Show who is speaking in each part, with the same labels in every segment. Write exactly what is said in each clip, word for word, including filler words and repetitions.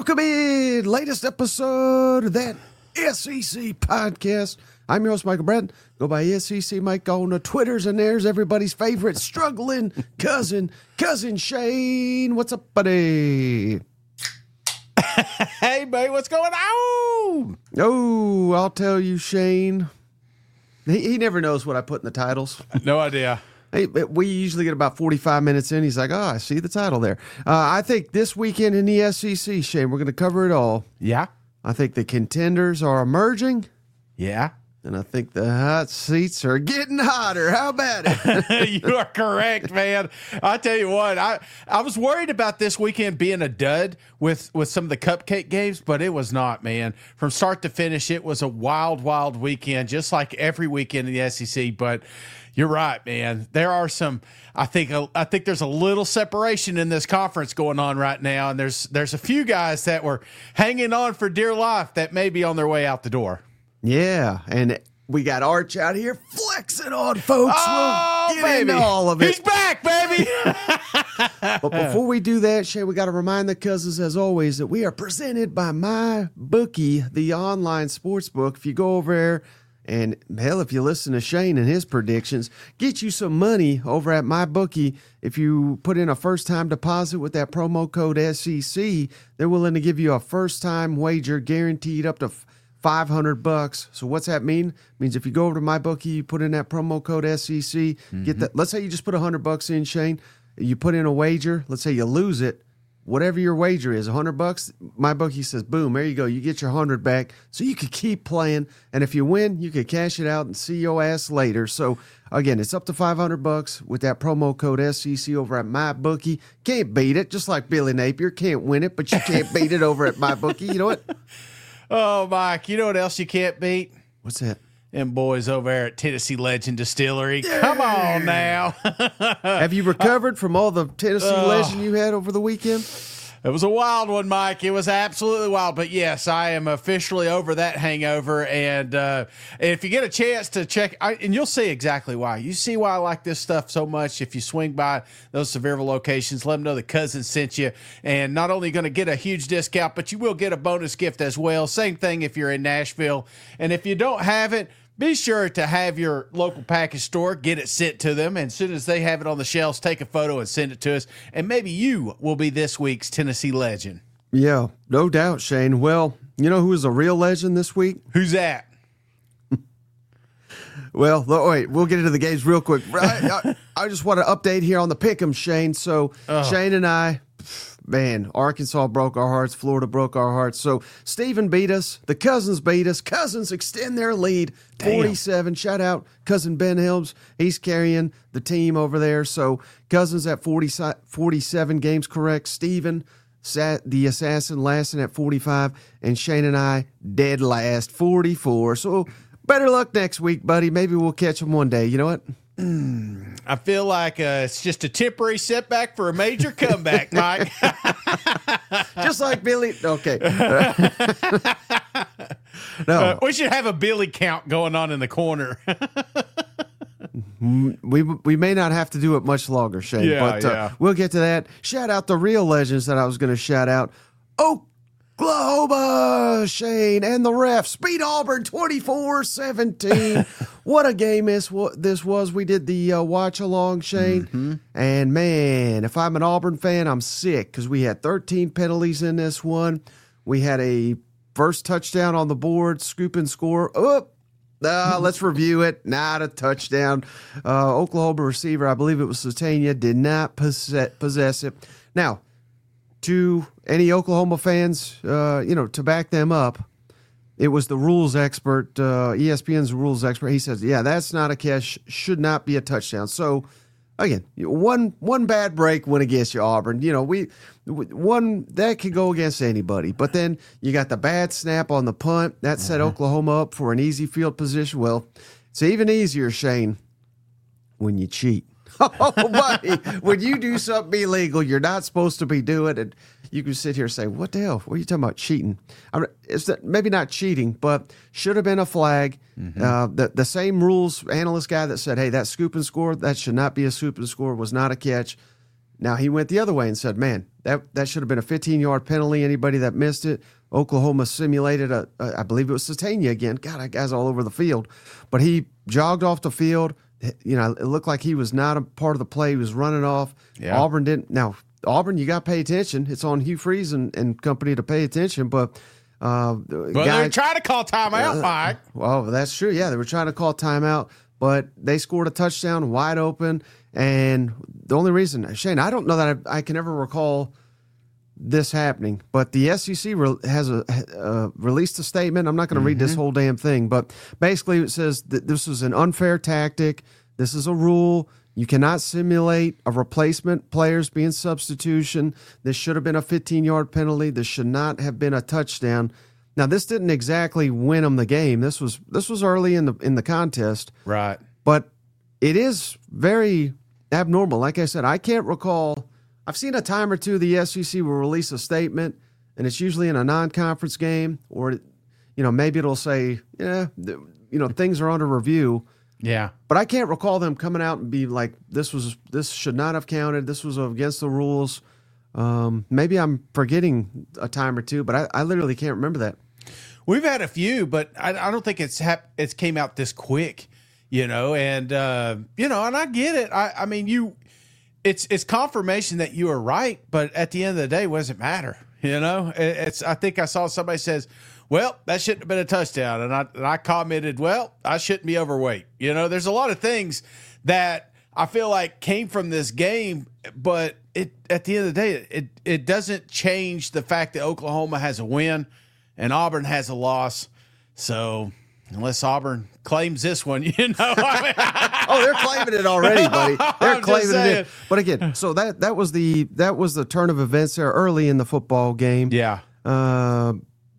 Speaker 1: Welcome in, latest episode of that S E C podcast. I'm your host, Michael Bratton. Go by S E C Mike on the Twitters, and there's everybody's favorite struggling cousin, cousin Shane. What's up, buddy?
Speaker 2: Hey, buddy, what's going on?
Speaker 1: Oh, I'll tell you, Shane. He, he never knows what I put in the titles.
Speaker 2: No idea.
Speaker 1: Hey, we usually get about forty-five minutes in. He's like, oh, I see the title there. Uh, I think this weekend in the S E C, Shane, we're going to cover it all.
Speaker 2: Yeah.
Speaker 1: I think the contenders are emerging.
Speaker 2: Yeah.
Speaker 1: And I think the hot seats are getting hotter. How about it?
Speaker 2: You are correct, man. I tell you what, I, I was worried about this weekend being a dud with, with some of the cupcake games, but it was not, man. From start to finish, it was a wild, wild weekend, just like every weekend in the S E C. But you're right, man. There are some. I think. I think there's a little separation in this conference going on right now, and there's there's a few guys that were hanging on for dear life that may be on their way out the door.
Speaker 1: Yeah, and we got Arch out here flexing on folks.
Speaker 2: Oh,
Speaker 1: we'll get
Speaker 2: baby.
Speaker 1: into all of it.
Speaker 2: He's back, baby.
Speaker 1: But before we do that, Shay, we got to remind the cousins, as always, that we are presented by MyBookie, the online sports book. If you go over there, and hell, if you listen to Shane and his predictions, get you some money over at MyBookie. If you put in a first-time deposit with that promo code S E C, they're willing to give you a first-time wager guaranteed up to five hundred bucks. So what's that mean? It means if you go over to MyBookie, you put in that promo code S E C, mm-hmm. get that. Let's say you just put one hundred bucks in, Shane. You put in a wager. Let's say you lose it. Whatever your wager is, one hundred bucks, MyBookie says, boom, there you go. You get your one hundred back so you could keep playing. And if you win, you could cash it out and see your ass later. So, again, it's up to five hundred bucks with that promo code S E C over at MyBookie. Can't beat it, just like Billy Napier. Can't win it, but you can't beat it over at MyBookie. You know what?
Speaker 2: Oh, Mike, you know what else you can't beat?
Speaker 1: What's that?
Speaker 2: Them boys over there at Tennessee Legend Distillery. Yeah. Come on now.
Speaker 1: Have you recovered from all the Tennessee uh, Legend you had over the weekend?
Speaker 2: It was a wild one, Mike. It was absolutely wild. But, yes, I am officially over that hangover. And uh, if you get a chance to check, I, and you'll see exactly why. You see why I like this stuff so much. If you swing by those Sevierville locations, let them know the cousin sent you. And not only going to get a huge discount, but you will get a bonus gift as well. Same thing if you're in Nashville. And if you don't have it, be sure to have your local package store get it sent to them. And as soon as they have it on the shelves, take a photo and send it to us. And maybe you will be this week's Tennessee Legend.
Speaker 1: Yeah, no doubt, Shane. Well, you know who is a real legend this week?
Speaker 2: Who's that?
Speaker 1: Well, wait, we'll get into the games real quick. I, I, I just want to update here on the pick'em, Shane. So oh. Shane and I, man, Arkansas broke our hearts. Florida broke our hearts. So Stephen beat us. The Cousins beat us. Cousins extend their lead, forty-seven. Damn. Shout out cousin Ben Helms. He's carrying the team over there. So Cousins at forty, forty-seven games correct. Stephen, the assassin, lasting at forty-five. And Shane and I, dead last, forty-four. So better luck next week, buddy. Maybe we'll catch them one day. You know what?
Speaker 2: Mm, I feel like uh, it's just a temporary setback for a major comeback, Mike.
Speaker 1: Just like Billy. Okay. No,
Speaker 2: uh, we should have a Billy count going on in the corner.
Speaker 1: we we may not have to do it much longer, Shane,
Speaker 2: yeah,
Speaker 1: but uh,
Speaker 2: yeah.
Speaker 1: we'll get to that. Shout out the real legends that I was going to shout out. Oklahoma, Shane, and the refs beat Auburn twenty-four seventeen. What a game this, this was. We did the uh, watch-along, Shane. Mm-hmm. And, man, if I'm an Auburn fan, I'm sick because we had thirteen penalties in this one. We had a first touchdown on the board, scoop and score. Oh, uh, let's review it. Not a touchdown. Uh, Oklahoma receiver, I believe it was Satania, did not possess, possess it. Now, to any Oklahoma fans, uh, you know, to back them up, it was the rules expert, uh, E S P N's rules expert. He says, yeah, that's not a catch, should not be a touchdown. So, again, one one bad break went against you, Auburn. You know, we one that could go against anybody. But then you got the bad snap on the punt. That set uh-huh. Oklahoma up for an easy field position. Well, it's even easier, Shane, when you cheat. Oh, buddy, when you do something illegal, you're not supposed to be doing it. You can sit here and say, what the hell? What are you talking about cheating? I mean, it's that, maybe not cheating, but should have been a flag. Mm-hmm. Uh, the, the same rules analyst guy that said, hey, that scoop and score, that should not be a scoop and score, was not a catch. Now, he went the other way and said, man, that, that should have been a fifteen-yard penalty. Anybody that missed it, Oklahoma simulated a, a I believe it was Satania again. God, that guy's all over the field. But he jogged off the field. You know, it looked like he was not a part of the play. He was running off. Yeah. Auburn didn't. Now, Auburn, you got to pay attention. It's on Hugh Freeze and, and company to pay attention. But uh,
Speaker 2: well, guy, they were trying to call timeout, uh, Mike.
Speaker 1: Well, that's true. Yeah, they were trying to call timeout, but they scored a touchdown wide open. And the only reason, Shane, I don't know that I, I can ever recall this happening, but the S E C re- has a uh, released a statement. I'm not going to mm-hmm. read this whole damn thing, but basically it says that this was an unfair tactic. This is a rule. You cannot simulate a replacement players being substitution. This should have been a fifteen-yard penalty. This should not have been a touchdown. Now, this didn't exactly win them the game. This was this was early in the in the contest,
Speaker 2: right?
Speaker 1: But it is very abnormal. Like I said, I can't recall. I've seen a time or two the S E C will release a statement, and it's usually in a non-conference game, or, you know, maybe it'll say, yeah, you know, things are under review.
Speaker 2: Yeah.
Speaker 1: But I can't recall them coming out and be like, this was this should not have counted. This was against the rules. Um, maybe I'm forgetting a time or two, but I, I literally can't remember that.
Speaker 2: We've had a few, but I, I don't think it's hap- it's came out this quick, you know, and, uh, you know, and I get it. I, I mean, you... It's it's confirmation that you are right, but at the end of the day, what does it matter? You know, it's. I think I saw somebody says, "Well, that shouldn't have been a touchdown," and I and I commented, "Well, I shouldn't be overweight." You know, there's a lot of things that I feel like came from this game, but it at the end of the day, it it doesn't change the fact that Oklahoma has a win and Auburn has a loss. So unless Auburn claims this one, you know. I mean,
Speaker 1: oh, they're claiming it already, buddy. They're I'm claiming it. But again, so that that was the that was the turn of events there early in the football game.
Speaker 2: Yeah.
Speaker 1: Uh,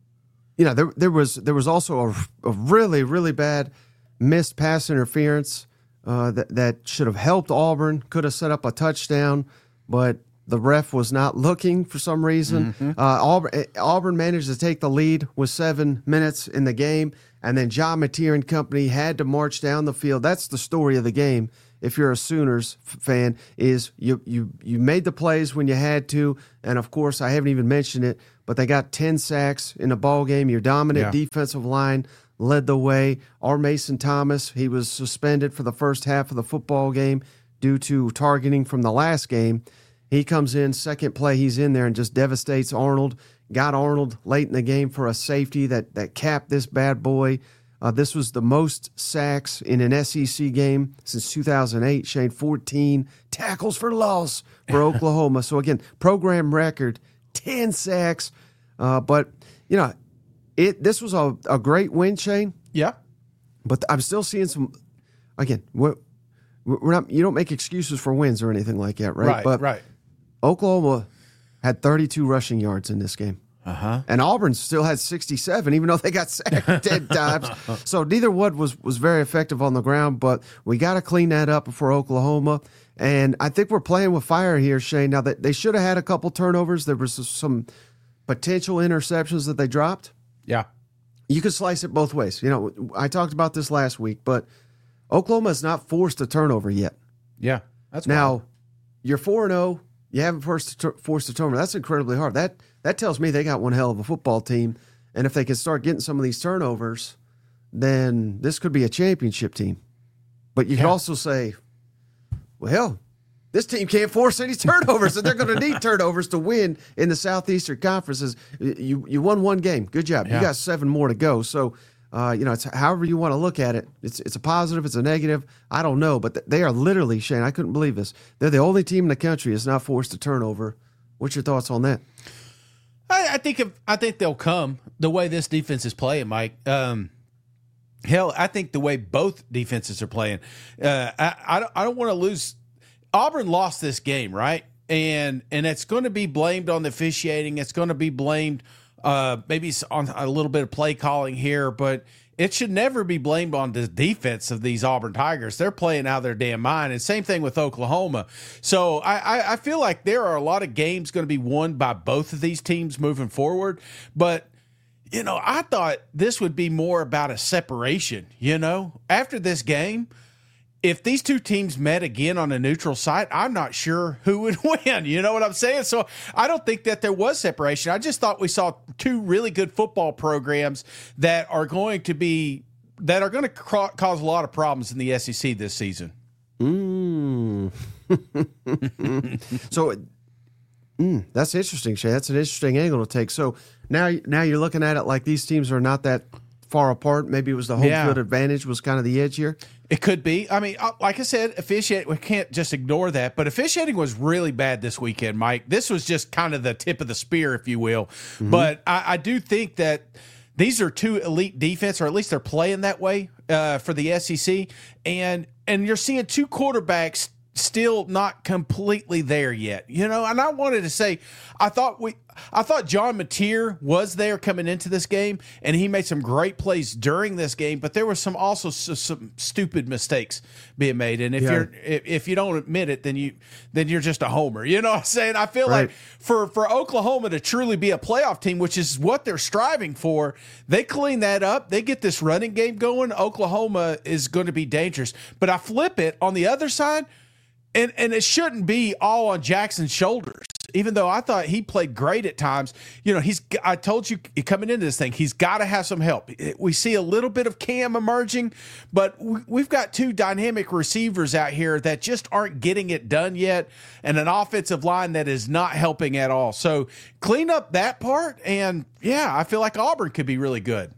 Speaker 1: you know, there there was there was also a, a really really bad missed pass interference uh, that that should have helped Auburn. Could have set up a touchdown, but the ref was not looking for some reason. Mm-hmm. Uh, Auburn Auburn managed to take the lead with seven minutes in the game. And then John Mateer and company had to march down the field. That's the story of the game. If you're a Sooners fan, is you you you made the plays when you had to, and of course I haven't even mentioned it, but they got ten sacks in the ball game. Your dominant yeah. defensive line led the way. R. Mason Thomas, he was suspended for the first half of the football game due to targeting from the last game. He comes in, second play, he's in there and just devastates Arnold. Got Arnold late in the game for a safety that that capped this bad boy. Uh, this was the most sacks in an S E C game since two thousand eight. Shane, fourteen tackles for loss for Oklahoma. So, again, program record, ten sacks. Uh, but, you know, it this was a, a great win, Shane.
Speaker 2: Yeah.
Speaker 1: But I'm still seeing some, again, we're, we're not. You don't make excuses for wins or anything like that, right?
Speaker 2: Right,
Speaker 1: but
Speaker 2: right.
Speaker 1: Oklahoma had thirty-two rushing yards in this game.
Speaker 2: Uh-huh.
Speaker 1: And Auburn still had sixty-seven, even though they got sacked ten times. So neither one was, was very effective on the ground, but we got to clean that up for Oklahoma. And I think we're playing with fire here, Shane. Now, that they should have had a couple turnovers. There was some potential interceptions that they dropped.
Speaker 2: Yeah.
Speaker 1: You could slice it both ways. You know, I talked about this last week, but Oklahoma has not forced a turnover yet.
Speaker 2: Yeah. That's
Speaker 1: now,
Speaker 2: wild.
Speaker 1: You're four and oh. You haven't forced a, forced a turnover. That's incredibly hard. That that tells me they got one hell of a football team. And if they can start getting some of these turnovers, then this could be a championship team. But you yeah. could also say, well, hell, this team can't force any turnovers, and they're going to need turnovers to win in the Southeastern Conferences. You you won one game. Good job. Yeah. You got seven more to go. So, uh, you know, it's however you want to look at it. It's it's a positive. It's a negative. I don't know. But they are literally, Shane, I couldn't believe this. They're the only team in the country that's not forced a turnover. What's your thoughts on that?
Speaker 2: I, I think if, I think they'll come the way this defense is playing, Mike. Um, hell, I think the way both defenses are playing. Uh, I, I don't, I don't want to lose. Auburn lost this game, right? And and it's going to be blamed on the officiating. It's going to be blamed uh, maybe on a little bit of play calling here, but it should never be blamed on the defense of these Auburn Tigers. They're playing out of their damn mind. And same thing with Oklahoma. So I, I, I feel like there are a lot of games going to be won by both of these teams moving forward. But, you know, I thought this would be more about a separation, you know, after this game. if these two teams met again on a neutral site, I'm not sure who would win. You know what I'm saying? So I don't think that there was separation. I just thought we saw two really good football programs that are going to be that are going to ca- cause a lot of problems in the S E C this season.
Speaker 1: Mm. so mm, that's interesting, Shay. That's an interesting angle to take. So now, now you're looking at it like these teams are not that far apart. Maybe it was the home
Speaker 2: Yeah.
Speaker 1: field advantage was kind of the edge here.
Speaker 2: It could be. I mean, uh, like I said, officiating, we can't just ignore that. But officiating was really bad this weekend, Mike. This was just kind of the tip of the spear, if you will. Mm-hmm. But I, I do think that these are two elite defense, or at least they're playing that way uh, for the S E C. And and you're seeing two quarterbacks still not completely there yet, you know. And I wanted to say, I thought we, I thought John Mateer was there coming into this game, and he made some great plays during this game. But there were some also some, some stupid mistakes being made. And if
Speaker 1: Yeah.
Speaker 2: you're if, if you don't admit it, then you then you're just a homer. You know what I'm saying? I feel
Speaker 1: Right.
Speaker 2: like for for Oklahoma to truly be a playoff team, which is what they're striving for, they clean that up. They get this running game going. Oklahoma is going to be dangerous. But I flip it on the other side. And and it shouldn't be all on Jackson's shoulders, even though I thought he played great at times. You know, he's. I told you coming into this thing, he's got to have some help. We see a little bit of Cam emerging, but we've got two dynamic receivers out here that just aren't getting it done yet, and an offensive line that is not helping at all. So clean up that part, and yeah, I feel like Auburn could be really good.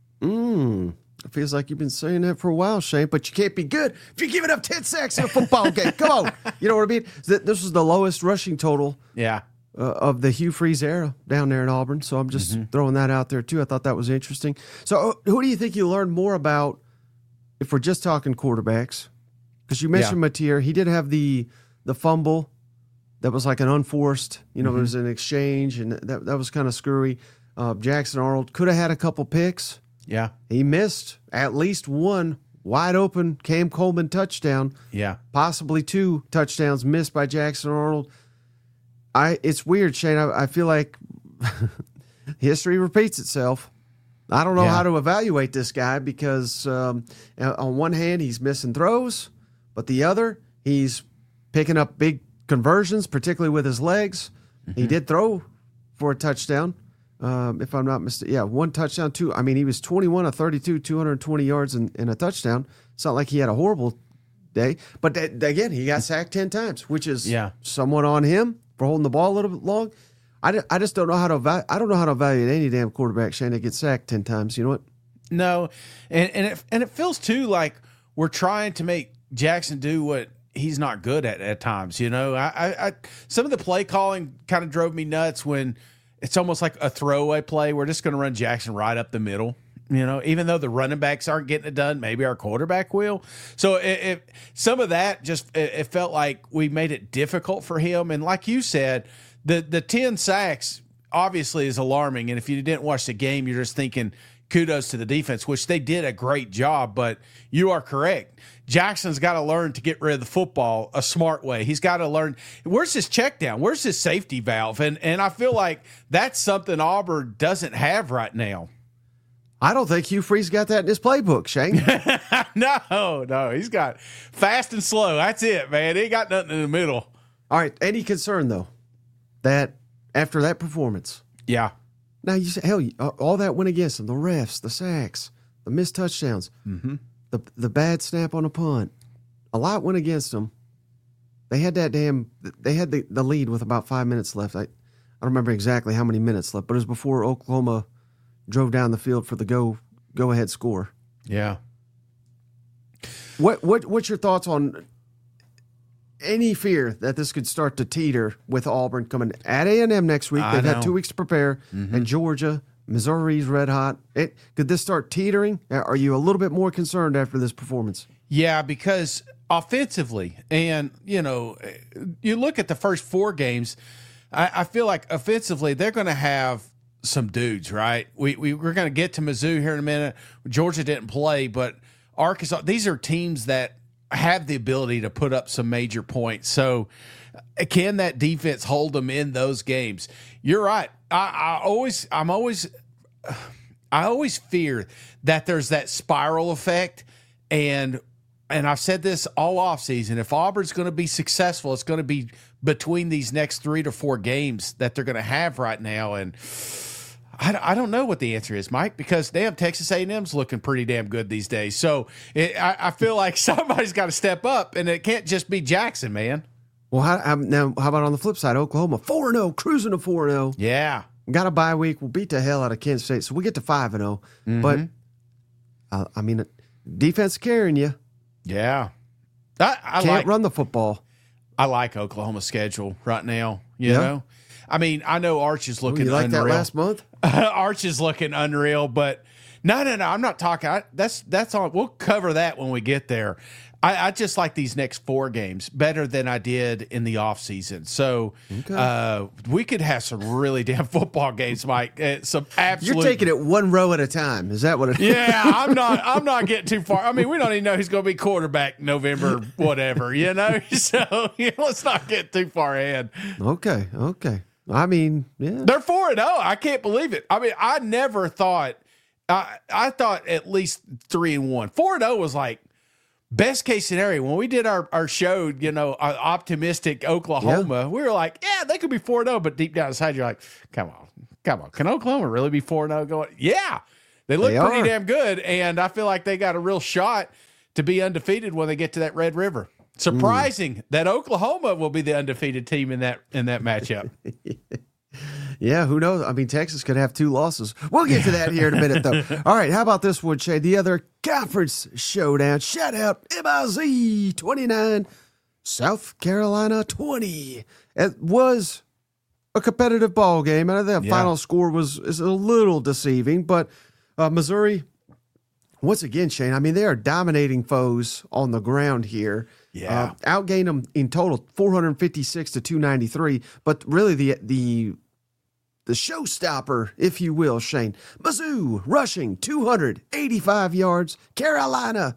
Speaker 1: Mm. It feels like you've been saying that for a while, Shane, but you can't be good if you're giving up ten sacks in a football game. Come on. You know what I mean? This was the lowest rushing total
Speaker 2: Yeah.
Speaker 1: uh, of the Hugh Freeze era down there in Auburn. So I'm just mm-hmm. throwing that out there, too. I thought that was interesting. So uh, who do you think you learned more about if we're just talking quarterbacks? Because you mentioned yeah. Mateer. He did have the the fumble that was like an unforced, you know, mm-hmm. it was an exchange, and that, that was kind of screwy. Uh, Jackson Arnold could have had a couple picks.
Speaker 2: Yeah.
Speaker 1: He missed at least one wide open Cam Coleman touchdown.
Speaker 2: Yeah.
Speaker 1: Possibly two touchdowns missed by Jackson Arnold. I it's weird, Shane. I, I feel like history repeats itself. I don't know
Speaker 2: yeah.
Speaker 1: how to evaluate this guy because um, on one hand, he's missing throws, but the other, he's picking up big conversions, particularly with his legs. Mm-hmm. He did throw for a touchdown. Um, if I'm not mistaken, yeah, one touchdown, two. I mean, he was twenty-one of thirty-two, two hundred twenty yards and, and a touchdown. It's not like he had a horrible day, but that, again, he got sacked ten times, which is
Speaker 2: yeah.
Speaker 1: somewhat on him for holding the ball a little bit long. I, I just don't know how to evaluate. I don't know how to evaluate any damn quarterback, Shane, that gets sacked ten times. You know what?
Speaker 2: No, and and it and it feels too like we're trying to make Jackson do what he's not good at at times. You know, I, I, I some of the play calling kind of drove me nuts when. It's almost like a throwaway play. We're just going to run Jackson right up the middle. You know, even though the running backs aren't getting it done, maybe our quarterback will. So it, it, some of that just it, it felt like we made it difficult for him. And like you said, the the ten sacks obviously is alarming. And if you didn't watch the game, you're just thinking kudos to the defense, which they did a great job. But you are correct. Jackson's got to learn to get rid of the football a smart way. He's got to learn where's his check down, where's his safety valve, and and I feel like that's something Auburn doesn't have right now.
Speaker 1: I don't think Hugh Freeze got that in his playbook, Shane.
Speaker 2: no, no, he's got fast and slow. That's it, man. He ain't got nothing in the middle.
Speaker 1: All right, any concern though that after that performance,
Speaker 2: yeah.
Speaker 1: Now you say hell, all that went against him: the refs, the sacks, the missed touchdowns.
Speaker 2: Mm-hmm.
Speaker 1: The the bad snap on a punt, a lot went against them. They had that damn. They had the, the lead with about five minutes left. I, I don't remember exactly how many minutes left, but it was before Oklahoma drove down the field for the go go ahead score.
Speaker 2: Yeah.
Speaker 1: What what what's your thoughts on any fear that this could start to teeter with Auburn coming at A and M next week?
Speaker 2: I
Speaker 1: They've
Speaker 2: know.
Speaker 1: had two weeks to prepare,
Speaker 2: Mm-hmm.
Speaker 1: and Georgia. Missouri's red hot. It, could this start teetering? Are you a little bit more concerned after this performance?
Speaker 2: Yeah, because offensively, and, you know, you look at the first four games, I, I feel like offensively they're going to have some dudes, right? We, we, we're going to get to Mizzou here in a minute. Georgia didn't play, but Arkansas, these are teams that have the ability to put up some major points. So can that defense hold them in those games? You're right. I, I always, I'm always, I always fear that there's that spiral effect, and and I've said this all offseason, if Auburn's going to be successful, it's going to be between these next three to four games that they're going to have right now. And I, I don't know what the answer is, Mike, because damn, Texas A and M's looking pretty damn good these days. So it, I, I feel like somebody's got to step up, and it can't just be Jackson, man.
Speaker 1: Well, how, um, now how about on the flip side? Oklahoma four and zero, cruising to four and zero.
Speaker 2: Yeah,
Speaker 1: got a bye week. We'll beat the hell out of Kansas State, so we get to five and zero.
Speaker 2: Mm-hmm.
Speaker 1: But uh, I mean, defense carrying you.
Speaker 2: Yeah, I, I
Speaker 1: can't
Speaker 2: like,
Speaker 1: run the football.
Speaker 2: I like Oklahoma's schedule right now. You
Speaker 1: yeah.
Speaker 2: know, I mean, I know Arch is looking.
Speaker 1: Ooh, you like
Speaker 2: unreal.
Speaker 1: that last month?
Speaker 2: Arch is looking unreal, but no, no, no. I'm not talking. I, that's that's on. We'll cover that when we get there. I, I just like these next four games better than I did in the offseason. So okay. uh, we could have some really damn football games, Mike. Uh, some absolute.
Speaker 1: You're taking it one row at a time. Is that what it is?
Speaker 2: Yeah, I'm not. I'm not getting too far. I mean, we don't even know who's going to be quarterback November, whatever. You know, so you know, let's not get too far ahead.
Speaker 1: Okay, okay. I mean, yeah,
Speaker 2: they're four and zero. I can't believe it. I mean, I never thought. I I thought at least three and one. Four and zero was like. Best case scenario, when we did our, our show, you know, uh, optimistic Oklahoma, yeah. we were like, yeah, they could be four and oh, but deep down inside, you're like, come on, come on. Can Oklahoma really be four and oh going? Yeah, they look they pretty are. damn good, and I feel like they got a real shot to be undefeated when they get to that Red River. Surprising mm. that Oklahoma will be the undefeated team in that in that matchup.
Speaker 1: Yeah, who knows? I mean, Texas could have two losses. We'll get to that here in a minute, though. All right, how about this one, Shay? The other conference showdown. Shout out M I Z twenty-nine, South Carolina twenty. It was a competitive ball game, and I think the yeah. final score was is a little deceiving. But uh, Missouri, once again, Shane, I mean, they are dominating foes on the ground here.
Speaker 2: Yeah,
Speaker 1: uh, outgained them in total four fifty-six to two ninety-three. But really, the the The showstopper, if you will, Shane. Mizzou rushing two eighty-five yards. Carolina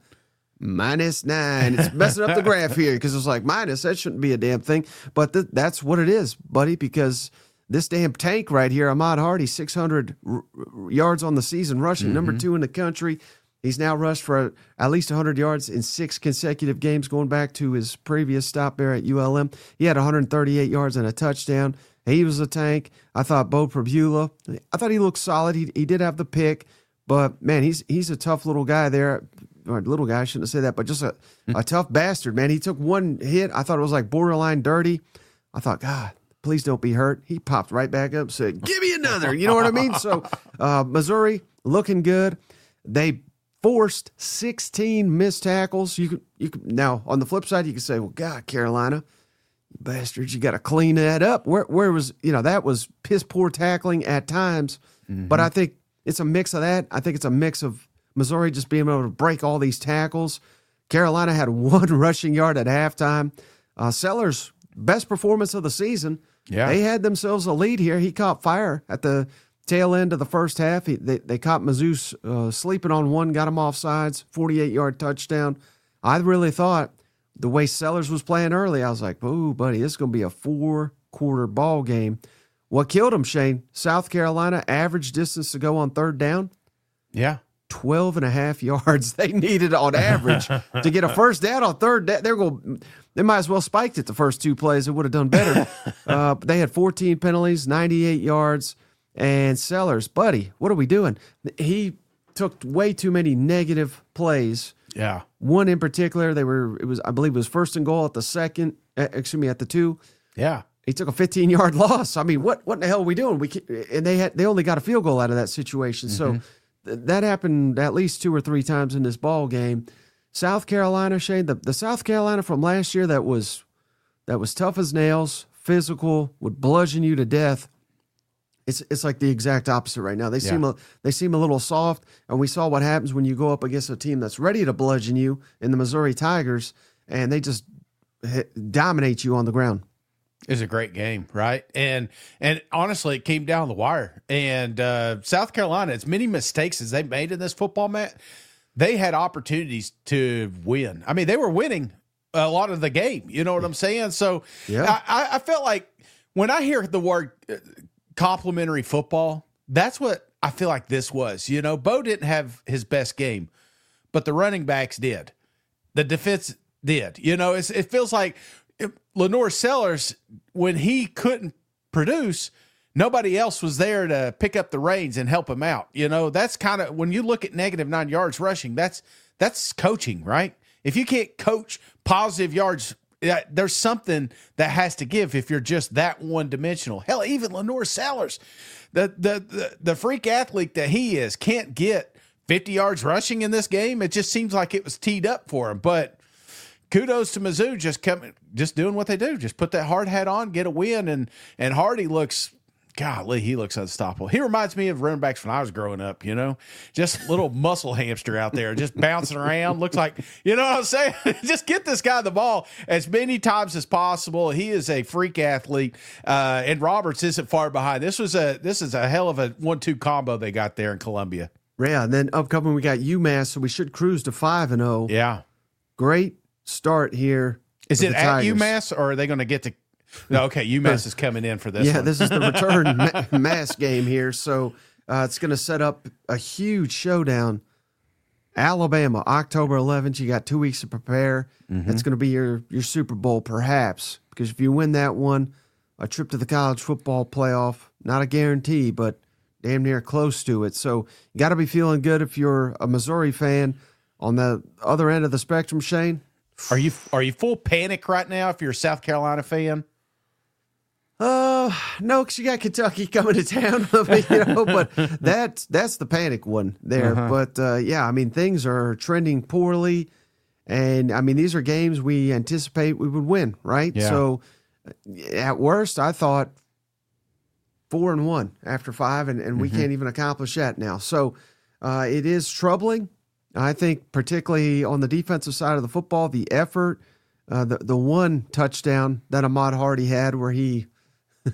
Speaker 1: minus nine. It's messing up the graph here because it's like minus. That shouldn't be a damn thing. But th- that's what it is, buddy, because this damn tank right here, Ahmad Hardy, six hundred r- r- yards on the season rushing, mm-hmm. number two in the country. He's now rushed for at least one hundred yards in six consecutive games going back to his previous stop there at U L M. He had one hundred thirty-eight yards and a touchdown. He was a tank. I thought Bo Prabula, I thought he looked solid. He he did have the pick, but, man, he's he's a tough little guy there. Or little guy, I shouldn't have said that, but just a, a tough bastard, man. He took one hit. I thought it was like borderline dirty. I thought, God, please don't be hurt. He popped right back up and said, give me another. You know what I mean? So uh, Missouri looking good. They forced sixteen missed tackles. You could, you could, now, on the flip side, you could say, well, God, Carolina, bastards, you got to clean that up. Where where was, you know, that was piss poor tackling at times. Mm-hmm. But I think it's a mix of that. I think it's a mix of Missouri just being able to break all these tackles. Carolina had one rushing yard at halftime. Uh, Sellers, best performance of the season.
Speaker 2: Yeah.
Speaker 1: They had themselves a lead here. He caught fire at the tail end of the first half. He, they, they caught Mizzou uh, sleeping on one, got him off sides, forty-eight-yard touchdown. I really thought the way Sellers was playing early, I was like, "Ooh, buddy, this is going to be a four-quarter ball game." What killed him, Shane? South Carolina, average distance to go on third down?
Speaker 2: Yeah.
Speaker 1: twelve and a half yards they needed on average to get a first down on third down. They're going, they might as well spiked it the first two plays. It would have done better. uh, they had fourteen penalties, ninety-eight yards. And Sellers, buddy, what are we doing? He took way too many negative plays.
Speaker 2: Yeah.
Speaker 1: One in particular, they were, it was, I believe it was first and goal at the second, uh, excuse me, at the two.
Speaker 2: Yeah.
Speaker 1: He took a fifteen-yard loss. I mean, what what the hell are we doing? We can, and they had they only got a field goal out of that situation. Mm-hmm. So th- that happened at least two or three times in this ball game. South Carolina, Shane, the, the South Carolina from last year that was that was tough as nails, physical, would bludgeon you to death. It's it's like the exact opposite right now. They yeah. seem a, they seem a little soft, and we saw what happens when you go up against a team that's ready to bludgeon you in the Missouri Tigers, and they just hit, dominate you on the ground.
Speaker 2: It was a great game, right? And and honestly, it came down the wire. And uh, South Carolina, as many mistakes as they made in this football match, they had opportunities to win. I mean, they were winning a lot of the game. You know what I'm saying? So
Speaker 1: yeah.
Speaker 2: I, I felt like when I hear the word complimentary football, that's what I feel like this was. You know, Bo didn't have his best game, but the running backs did. the defense did. You know, it's, it feels like Lenore Sellers, when he couldn't produce, nobody else was there to pick up the reins and help him out. You know, that's kind of, when you look at negative nine yards rushing, that's that's coaching, right? If you can't coach positive yards, there's something that has to give if you're just that one dimensional. Hell, even Lenore Sellers, the, the the the freak athlete that he is, can't get fifty yards rushing in this game. It just seems like it was teed up for him. But kudos to Mizzou, just coming, just doing what they do. Just put that hard hat on, get a win, and and Hardy looks, golly, he looks unstoppable. He reminds me of running backs when I was growing up, you know, just little muscle hamster out there, just bouncing around. Looks like, you know what I'm saying? Just get this guy the ball as many times as possible. He is a freak athlete, uh, and Roberts isn't far behind. This was a this is a hell of a one two combo they got there in Columbia.
Speaker 1: Yeah, and then upcoming we got UMass, so we should cruise to five and zero.
Speaker 2: Yeah,
Speaker 1: great start here.
Speaker 2: Is it at UMass, or are they going to get to? No, okay, UMass is coming in for this.
Speaker 1: Yeah,
Speaker 2: one.
Speaker 1: This is the return ma- Mass game here, so uh, it's going to set up a huge showdown. Alabama, October eleventh. You got two weeks to prepare.
Speaker 2: Mm-hmm.
Speaker 1: It's going to be your your Super Bowl, perhaps, because if you win that one, a trip to the college football playoff, not a guarantee, but damn near close to it. So you got to be feeling good if you're a Missouri fan. On the other end of the spectrum, Shane,
Speaker 2: are you are you full panic right now if you're a South Carolina fan?
Speaker 1: Uh, no, because you got Kentucky coming to town, you know, but that's, that's the panic one there. Uh-huh. But, uh, yeah, I mean, things are trending poorly. And, I mean, these are games we anticipate we would win, right?
Speaker 2: Yeah.
Speaker 1: So, at worst, I thought four and one after five, and, and mm-hmm. we can't even accomplish that now. So, uh, it is troubling. I think particularly on the defensive side of the football, the effort, uh, the, the one touchdown that Ahmad Hardy had where he –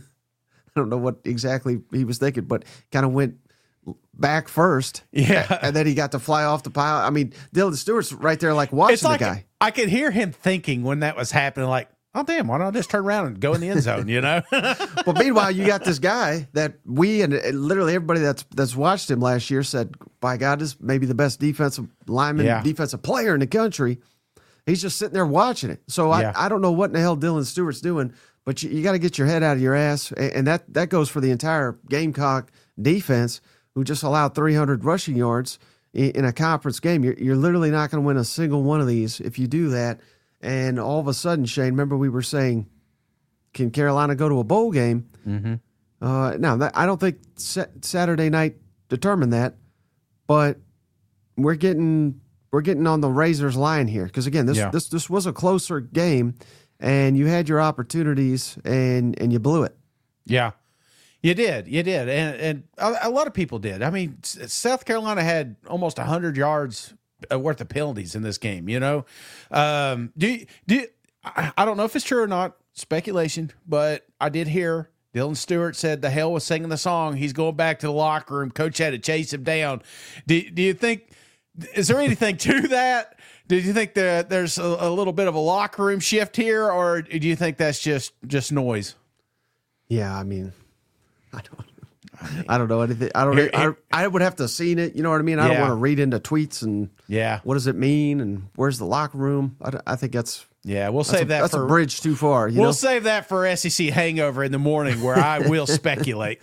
Speaker 1: I don't know what exactly he was thinking, but kind of went back first.
Speaker 2: Yeah.
Speaker 1: And then he got to fly off the pile. I mean, Dylan Stewart's right there like watching
Speaker 2: it's like,
Speaker 1: the guy.
Speaker 2: I could hear him thinking when that was happening, like, oh, damn, why don't I just turn around and go in the end zone, you know?
Speaker 1: But meanwhile, you got this guy that we and literally everybody that's that's watched him last year said, by God, this may be the best defensive lineman,
Speaker 2: yeah.
Speaker 1: defensive player in the country. He's just sitting there watching it. So
Speaker 2: yeah.
Speaker 1: I, I don't know what in the hell Dylan Stewart's doing, but you, you got to get your head out of your ass. And that, that goes for the entire Gamecock defense, who just allowed three hundred rushing yards in, in a conference game. You're, you're literally not going to win a single one of these if you do that. And all of a sudden, Shane, remember we were saying, can Carolina go to a bowl game?
Speaker 2: Mm-hmm.
Speaker 1: Uh, now, that, I don't think sa- Saturday night determined that, but we're getting we're getting on the razor's line here. Because, again, this,
Speaker 2: yeah.
Speaker 1: this this was a closer game, and you had your opportunities, and, and you blew it.
Speaker 2: Yeah, you did. You did. And, and a, a lot of people did. I mean, South Carolina had almost one hundred yards worth of penalties in this game, you know? Um, do you, do you, I, I don't know if it's true or not, speculation, but I did hear Dylan Stewart said the hell was singing the song. He's going back to the locker room. Coach had to chase him down. Do, do you think, is there anything to that? Did you think that there's a, a little bit of a locker room shift here, or do you think that's just, just noise?
Speaker 1: Yeah, I mean, I don't I don't know anything. I don't. Here, here, I, I would have to have seen it. You know what I mean? I yeah. don't want to read into tweets and
Speaker 2: yeah.
Speaker 1: What does it mean and where's the locker room? I, I think that's
Speaker 2: yeah. We'll save
Speaker 1: a,
Speaker 2: that.
Speaker 1: That's
Speaker 2: for,
Speaker 1: a bridge too far. You
Speaker 2: we'll
Speaker 1: know?
Speaker 2: save that for S E C hangover in the morning, where I will speculate.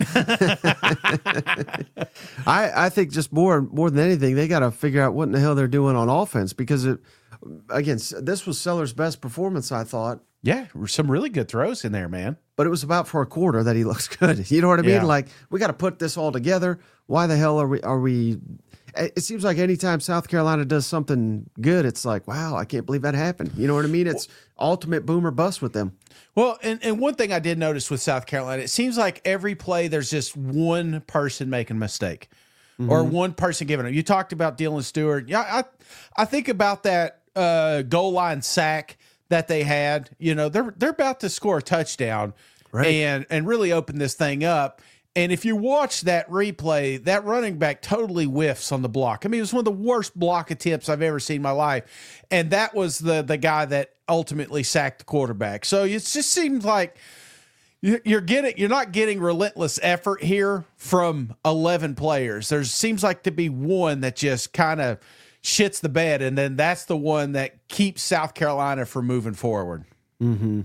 Speaker 1: I I think just more more than anything, they got to figure out what in the hell they're doing on offense, because it again this was Sellers' best performance, I thought.
Speaker 2: Yeah, some really good throws in there, man.
Speaker 1: But it was about for a quarter that he looks good. You know what I mean?
Speaker 2: Yeah.
Speaker 1: Like, we got to put this all together. Why the hell are we, are we, it seems like anytime South Carolina does something good, it's like, wow, I can't believe that happened. You know what I mean? It's well, ultimate boom or bust with them.
Speaker 2: Well, and, and one thing I did notice with South Carolina, it seems like every play there's just one person making a mistake mm-hmm. or one person giving it. You talked about Dylan Stewart. Yeah, I, I think about that uh, goal line sack that they had. You know, they're they're about to score a touchdown right. and and really open this thing up. And if you watch that replay, that running back totally whiffs on the block. I mean, it was one of the worst block attempts I've ever seen in my life. And that was the the guy that ultimately sacked the quarterback. So it just seems like you're getting you're not getting relentless effort here from eleven players. There seems like to be one that just kind of shits the bed, and then that's the one that keeps South Carolina from moving forward.
Speaker 1: Mm-hmm.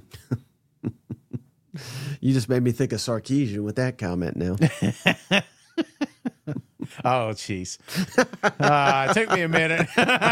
Speaker 1: You just made me think of Sarkisian with that comment now.
Speaker 2: Oh, jeez. Uh, it took me a minute.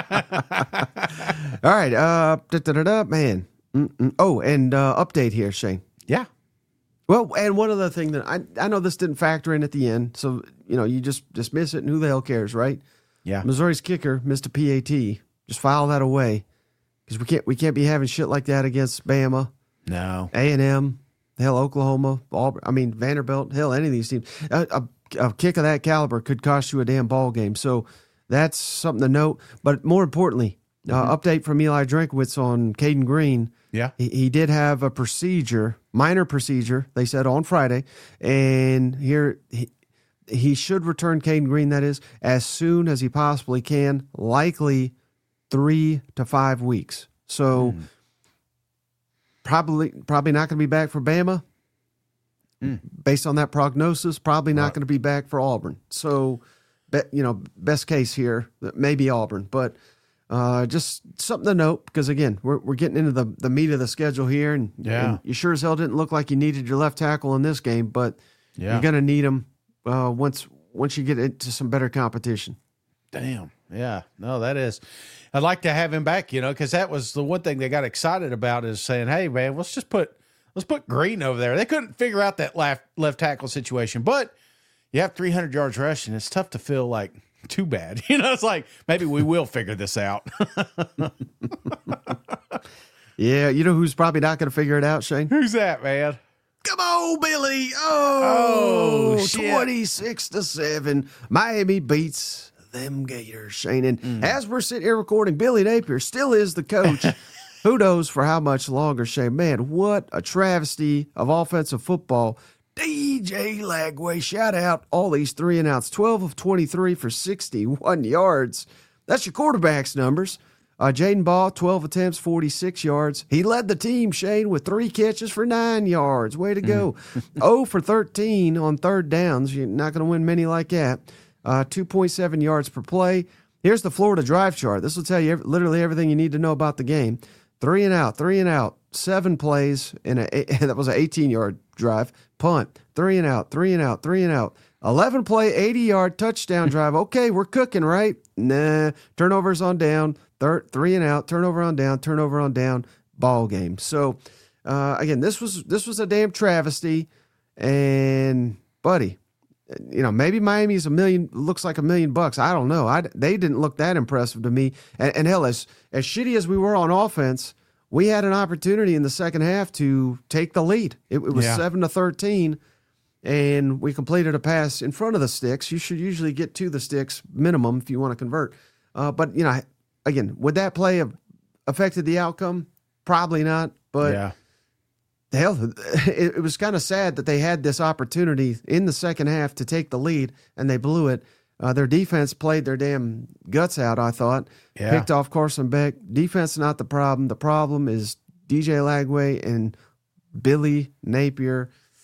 Speaker 1: All right. Uh, da, da, da, da, man. Mm-mm. Oh, and uh, update here, Shane.
Speaker 2: Yeah.
Speaker 1: Well, and one other thing that I I know this didn't factor in at the end, so you know you just dismiss it, and who the hell cares, right?
Speaker 2: Yeah.
Speaker 1: Missouri's kicker missed a P A T. Just file that away because we can't we can't be having shit like that against Bama,
Speaker 2: No.
Speaker 1: A and M, hell Oklahoma, Auburn. I mean Vanderbilt, hell any of these teams. A, a, a kick of that caliber could cost you a damn ball game. So that's something to note. But more importantly, mm-hmm. uh, update from Eli Drinkwitz on Caden Green.
Speaker 2: Yeah.
Speaker 1: He, he did have a procedure, minor procedure, they said on Friday. And here he, he should return, Caden Green, that is, as soon as he possibly can, likely three to five weeks. So mm. probably probably not going to be back for Bama. Mm. Based on that prognosis, probably not right. going to be back for Auburn. So, be, you know, best case here, maybe Auburn. But Uh, just something to note because, again, we're we're getting into the, the meat of the schedule here, and,
Speaker 2: yeah.
Speaker 1: and you sure as hell didn't look like you needed your left tackle in this game, but
Speaker 2: yeah.
Speaker 1: you're going to need him uh, once once you get into some better competition.
Speaker 2: Damn. Yeah. No, that is. I'd like to have him back, you know, because that was the one thing they got excited about is saying, hey, man, let's just put let's put Green over there. They couldn't figure out that left, left tackle situation, but you have three hundred yards rushing. It's tough to feel like too bad. You know, it's like, maybe we will figure this out.
Speaker 1: Yeah, you know who's probably not going to figure it out, Shane?
Speaker 2: Who's that, man?
Speaker 1: Come on, Billy. Oh,
Speaker 2: oh shit.
Speaker 1: twenty-six to seven. Miami beats them Gators, Shane. And mm. as we're sitting here recording, Billy Napier still is the coach. Who knows for how much longer, Shane? Man, what a travesty of offensive football. D J Lagway, shout out all these three and outs, twelve of twenty-three for sixty-one yards. That's your quarterback's numbers. Uh, Jaden Ball, twelve attempts, forty-six yards. He led the team, Shane, with three catches for nine yards. Way to go. zero for thirteen on third downs. You're not going to win many like that. Uh, two point seven yards per play. Here's the Florida drive chart. This will tell you literally everything you need to know about the game. Three and out, three and out, seven plays, in a that was an eighteen-yard drive. Punt, three and out, three and out, three and out. eleven play, eighty-yard touchdown drive. Okay, we're cooking, right? Nah. Turnovers on down, third, three and out, turnover on down, turnover on down, ball game. So, uh, again, this was this was a damn travesty. And, buddy, you know, maybe Miami's a million, looks like a million bucks. I don't know. I, they didn't look that impressive to me. And, and hell, as, as shitty as we were on offense, we had an opportunity in the second half to take the lead. It, it was yeah. seven to thirteen, and we completed a pass in front of the sticks. You should usually get to the sticks minimum if you want to convert. Uh, but, you know, again, would that play have affected the outcome? Probably not. But
Speaker 2: yeah.
Speaker 1: hell, it, it was kind of sad that they had this opportunity in the second half to take the lead, and they blew it. Uh, their defense played their damn guts out, I thought.
Speaker 2: Yeah.
Speaker 1: Picked off Carson Beck. Defense not the problem. The problem is D J Lagway and Billy Napier.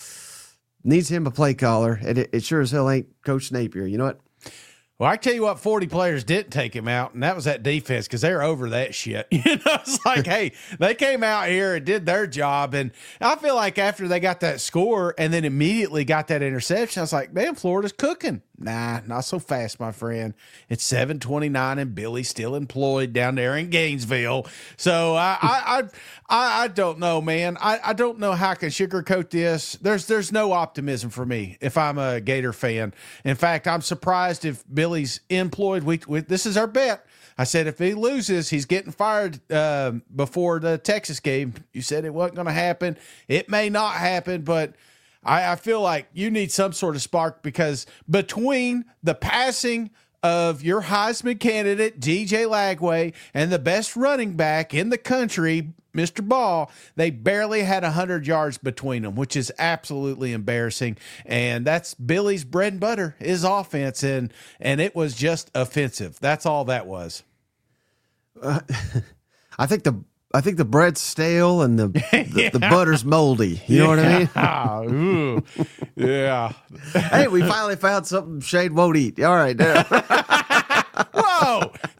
Speaker 1: Needs him a play caller, and it, it sure as hell ain't Coach Napier. You know what?
Speaker 2: Well, I tell you what, forty players didn't take him out, and that was that defense because they're over that shit. You know, it's like, hey, they came out here and did their job, and I feel like after they got that score and then immediately got that interception, I was like, man, Florida's cooking. Nah, not so fast, my friend. It's seven twenty-nine, and Billy's still employed down there in Gainesville. So I, I, I, I don't know, man. I, I don't know how I can sugarcoat this. There's, there's no optimism for me if I'm a Gator fan. In fact, I'm surprised if Billy's employed. We, we this is our bet. I said if he loses, he's getting fired uh, before the Texas game. You said it wasn't going to happen. It may not happen, but I, I feel like you need some sort of spark because between the passing of your Heisman candidate, D J Lagway, and the best running back in the country, Mister Ball, they barely had one hundred yards between them, which is absolutely embarrassing. And that's Billy's bread and butter, his offense, and, and it was just offensive. That's all that was.
Speaker 1: Uh, I think the I think the bread's stale and the the,
Speaker 2: yeah.
Speaker 1: the butter's moldy. You know
Speaker 2: yeah.
Speaker 1: what I
Speaker 2: mean? Ooh. Yeah.
Speaker 1: Hey, we finally found something Shane won't eat. All right.
Speaker 2: Whoa. Damn,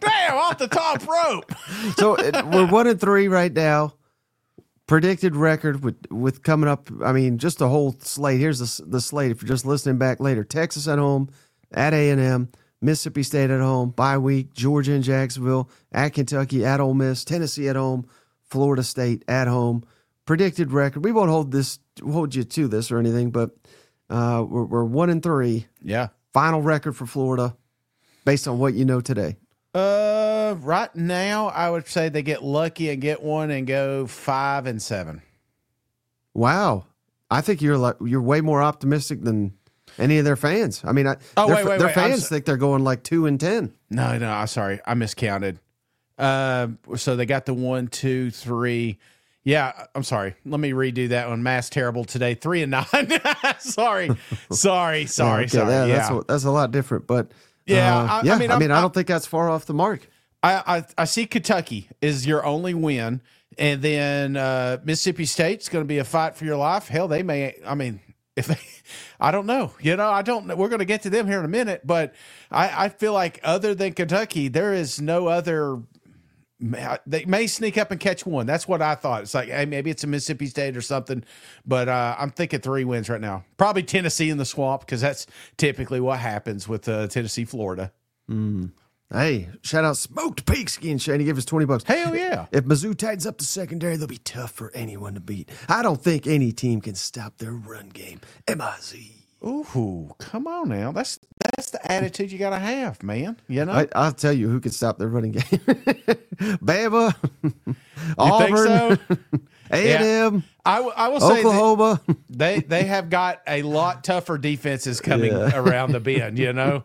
Speaker 2: off the top rope.
Speaker 1: So it, we're one and three right now. Predicted record with with coming up. I mean, just the whole slate. Here's the the slate. If you're just listening back later, Texas at home, at A and M, Mississippi State at home, bye week, Georgia and Jacksonville, at Kentucky, at Ole Miss, Tennessee at home, Florida State at home. Predicted record. We won't hold this hold you to this or anything, but uh, we're we're one and three.
Speaker 2: Yeah.
Speaker 1: Final record for Florida, based on what you know today.
Speaker 2: Uh, right now, I would say they get lucky and get one and go five and seven.
Speaker 1: Wow, I think you're like you're way more optimistic than any of their fans. I mean, I,
Speaker 2: Oh,
Speaker 1: their,
Speaker 2: wait, wait,
Speaker 1: their
Speaker 2: wait,
Speaker 1: fans
Speaker 2: I'm
Speaker 1: think they're going like two and ten.
Speaker 2: No, no, I'm sorry, I miscounted. Uh, so they got the one, two, three. Yeah, I'm sorry. Let me redo that one. Math's terrible today. Three and nine. sorry, sorry, sorry,
Speaker 1: okay,
Speaker 2: sorry.
Speaker 1: that-
Speaker 2: yeah,
Speaker 1: that's a, that's a lot different, but
Speaker 2: Yeah,
Speaker 1: uh,
Speaker 2: I- I
Speaker 1: yeah.
Speaker 2: mean,
Speaker 1: I
Speaker 2: I'm-
Speaker 1: mean, I
Speaker 2: I'm-
Speaker 1: don't think that's far off the mark.
Speaker 2: I, I I see Kentucky is your only win, and then uh, Mississippi State's going to be a fight for your life. Hell, they may. I mean, if they, I don't know. You know, I don't. know. We're going to get to them here in a minute, but I, I feel like other than Kentucky, there is no other. They may sneak up and catch one. That's what I thought. It's like, hey, maybe it's a Mississippi State or something, but uh, I'm thinking three wins right now. Probably Tennessee in the swamp because that's typically what happens with uh, Tennessee, Florida.
Speaker 1: Mm. Hey, shout out Smoked Pigskin Shane. He gave us twenty bucks.
Speaker 2: Hell yeah.
Speaker 1: If Mizzou tightens up the secondary, they'll be tough for anyone to beat. I don't think any team can stop their run game. M I Z.
Speaker 2: Ooh, come on now. That's that's the attitude you got to have, man. You know?
Speaker 1: I, I'll tell you who can stop their running game. Bama,
Speaker 2: You
Speaker 1: Auburn,
Speaker 2: think so?
Speaker 1: A and M,
Speaker 2: I, w- I will say that
Speaker 1: Oklahoma.
Speaker 2: they they have got a lot tougher defenses coming
Speaker 1: Yeah.
Speaker 2: around the bend, you know?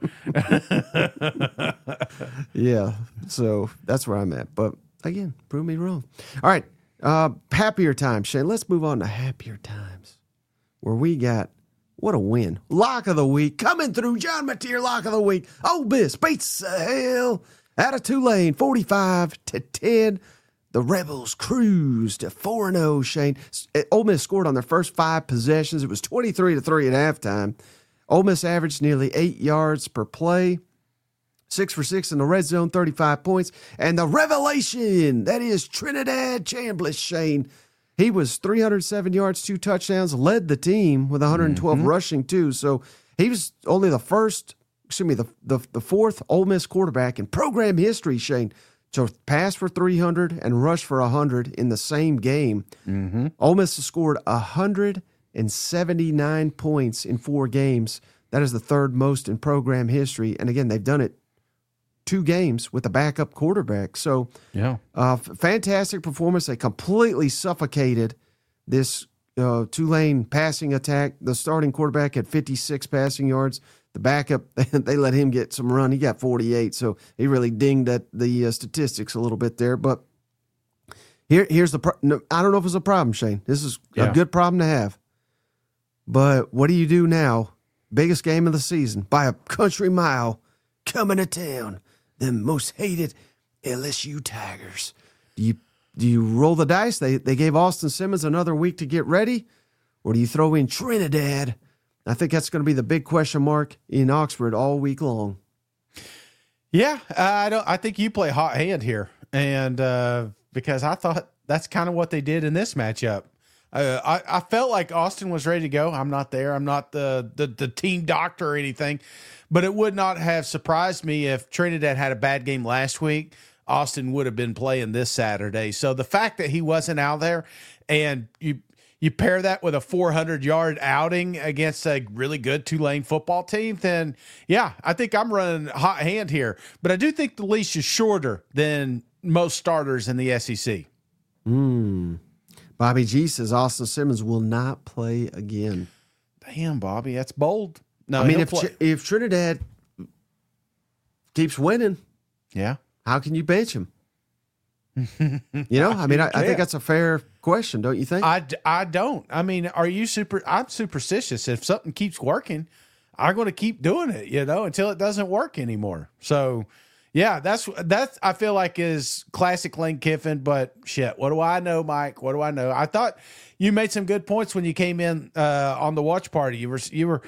Speaker 1: Yeah, so that's where I'm at. But again, prove me wrong. All right, uh, happier times, Shane. Let's move on to happier times, where we got what a win. Lock of the week coming through. John Mateer, lock of the week. Ole Miss beats the hell out of Tulane, forty-five to ten. The Rebels cruised to four and oh, Shane. Ole Miss scored on their first five possessions. It was twenty-three to three at halftime. Ole Miss averaged nearly eight yards per play. Six for six in the red zone, thirty-five points. And the revelation, that is Trinidad Chambliss, Shane. He was three hundred seven yards, two touchdowns, led the team with one hundred twelve mm-hmm. rushing, too. So he was only the first, excuse me, the, the, the fourth Ole Miss quarterback in program history, Shane, to pass for three hundred and rush for one hundred in the same game.
Speaker 2: Mm-hmm.
Speaker 1: Ole Miss has scored one hundred seventy-nine points in four games. That is the third most in program history. And again, they've done it two games with a backup quarterback. So,
Speaker 2: yeah,
Speaker 1: uh, f- fantastic performance. They completely suffocated this uh, Tulane passing attack. The starting quarterback had fifty-six passing yards. The backup, they let him get some run. He got forty-eight, so he really dinged at the uh, statistics a little bit there. But here, here's the pro- no, I don't know if it's a problem, Shane. This is
Speaker 2: Yeah.
Speaker 1: a good problem to have. But what do you do now? Biggest game of the season by a country mile, coming to town. The most hated L S U Tigers. Do you do you roll the dice? They they gave Austin Simmons another week to get ready, or do you throw in Trinidad? I think that's going to be the big question mark in Oxford all week long.
Speaker 2: Yeah, I don't. I think you play hot hand here, and uh, because I thought that's kind of what they did in this matchup. Uh, I, I felt like Austin was ready to go. I'm not there. I'm not the, the the team doctor or anything, but it would not have surprised me if Trinidad had a bad game last week. Austin would have been playing this Saturday. So the fact that he wasn't out there, and you you pair that with a four hundred yard outing against a really good Tulane football team, then yeah, I think I'm running hot hand here. But I do think the leash is shorter than most starters in the S E C.
Speaker 1: Hmm. Bobby G says Austin Simmons will not play again.
Speaker 2: Damn, Bobby, that's bold. No,
Speaker 1: I mean,
Speaker 2: he'll
Speaker 1: if
Speaker 2: play.
Speaker 1: if Trinidad keeps winning,
Speaker 2: yeah,
Speaker 1: how can you bench him? You know, I mean, I, I think that's a fair question, don't you think?
Speaker 2: I, I don't. I mean, are you super? I'm superstitious. If something keeps working, I'm going to keep doing it, you know, until it doesn't work anymore. So, yeah, that's that's I feel like is classic Lane Kiffin. But shit, what do I know, Mike? What do I know? I thought you made some good points when you came in uh, on the watch party. You were you were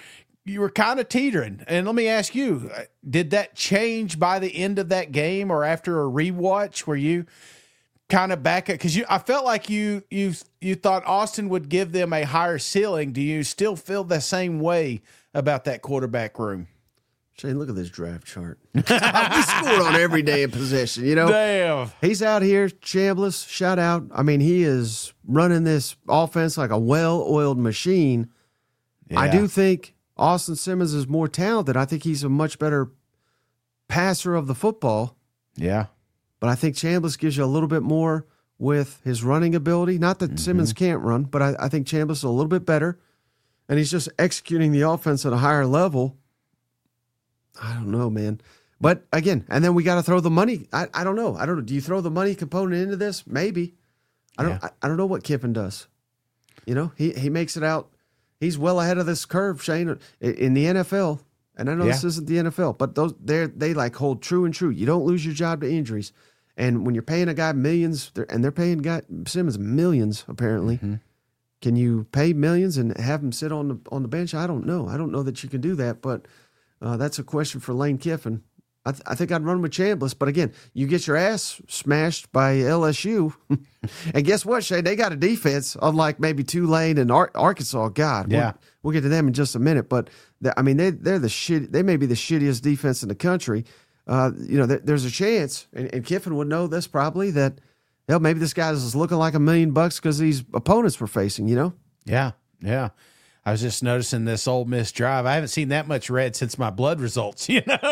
Speaker 2: you were kind of teetering. And let me ask you, did that change by the end of that game or after a rewatch? Were you kind of back at, because you I felt like you you you thought Austin would give them a higher ceiling. Do you still feel the same way about that quarterback room?
Speaker 1: Shane, look at this draft chart. We scored on every day of possession, you know?
Speaker 2: Damn.
Speaker 1: He's out here, Chambliss, shout out. I mean, he is running this offense like a well-oiled machine.
Speaker 2: Yeah.
Speaker 1: I do think Austin Simmons is more talented. I think he's a much better passer of the football.
Speaker 2: Yeah.
Speaker 1: But I think Chambliss gives you a little bit more with his running ability. Not that mm-hmm. Simmons can't run, but I, I think Chambliss is a little bit better. And he's just executing the offense at a higher level. I don't know, man. But again, and then we got to throw the money. I, I don't know. I don't know. Do you throw the money component into this? Maybe. I don't
Speaker 2: yeah.
Speaker 1: I, I don't know what Kiffin does. You know, he, he makes it out. He's well ahead of this curve, Shane, in the N F L. And I know
Speaker 2: yeah.
Speaker 1: this isn't the N F L, but those they they like hold true and true. You don't lose your job to injuries. And when you're paying a guy millions, and they're paying guy Simmons millions, apparently, mm-hmm. can you pay millions and have him sit on the on the bench? I don't know. I don't know that you can do that, but uh, that's a question for Lane Kiffin. I, th- I think I'd run with Chambliss, but again, you get your ass smashed by L S U, and guess what, Shay? They got a defense, unlike maybe Tulane and Ar- Arkansas. God,
Speaker 2: yeah,
Speaker 1: we'll, we'll get to them in just a minute, but I mean, they they're the shit. They may be the shittiest defense in the country. Uh, you know, th- there's a chance, and, and Kiffin would know this probably that, hell, maybe this guy's looking like a million bucks because these opponents we're facing. You know?
Speaker 2: Yeah, yeah. I was just noticing this Ole Miss drive. I haven't seen that much red since my blood results, you know?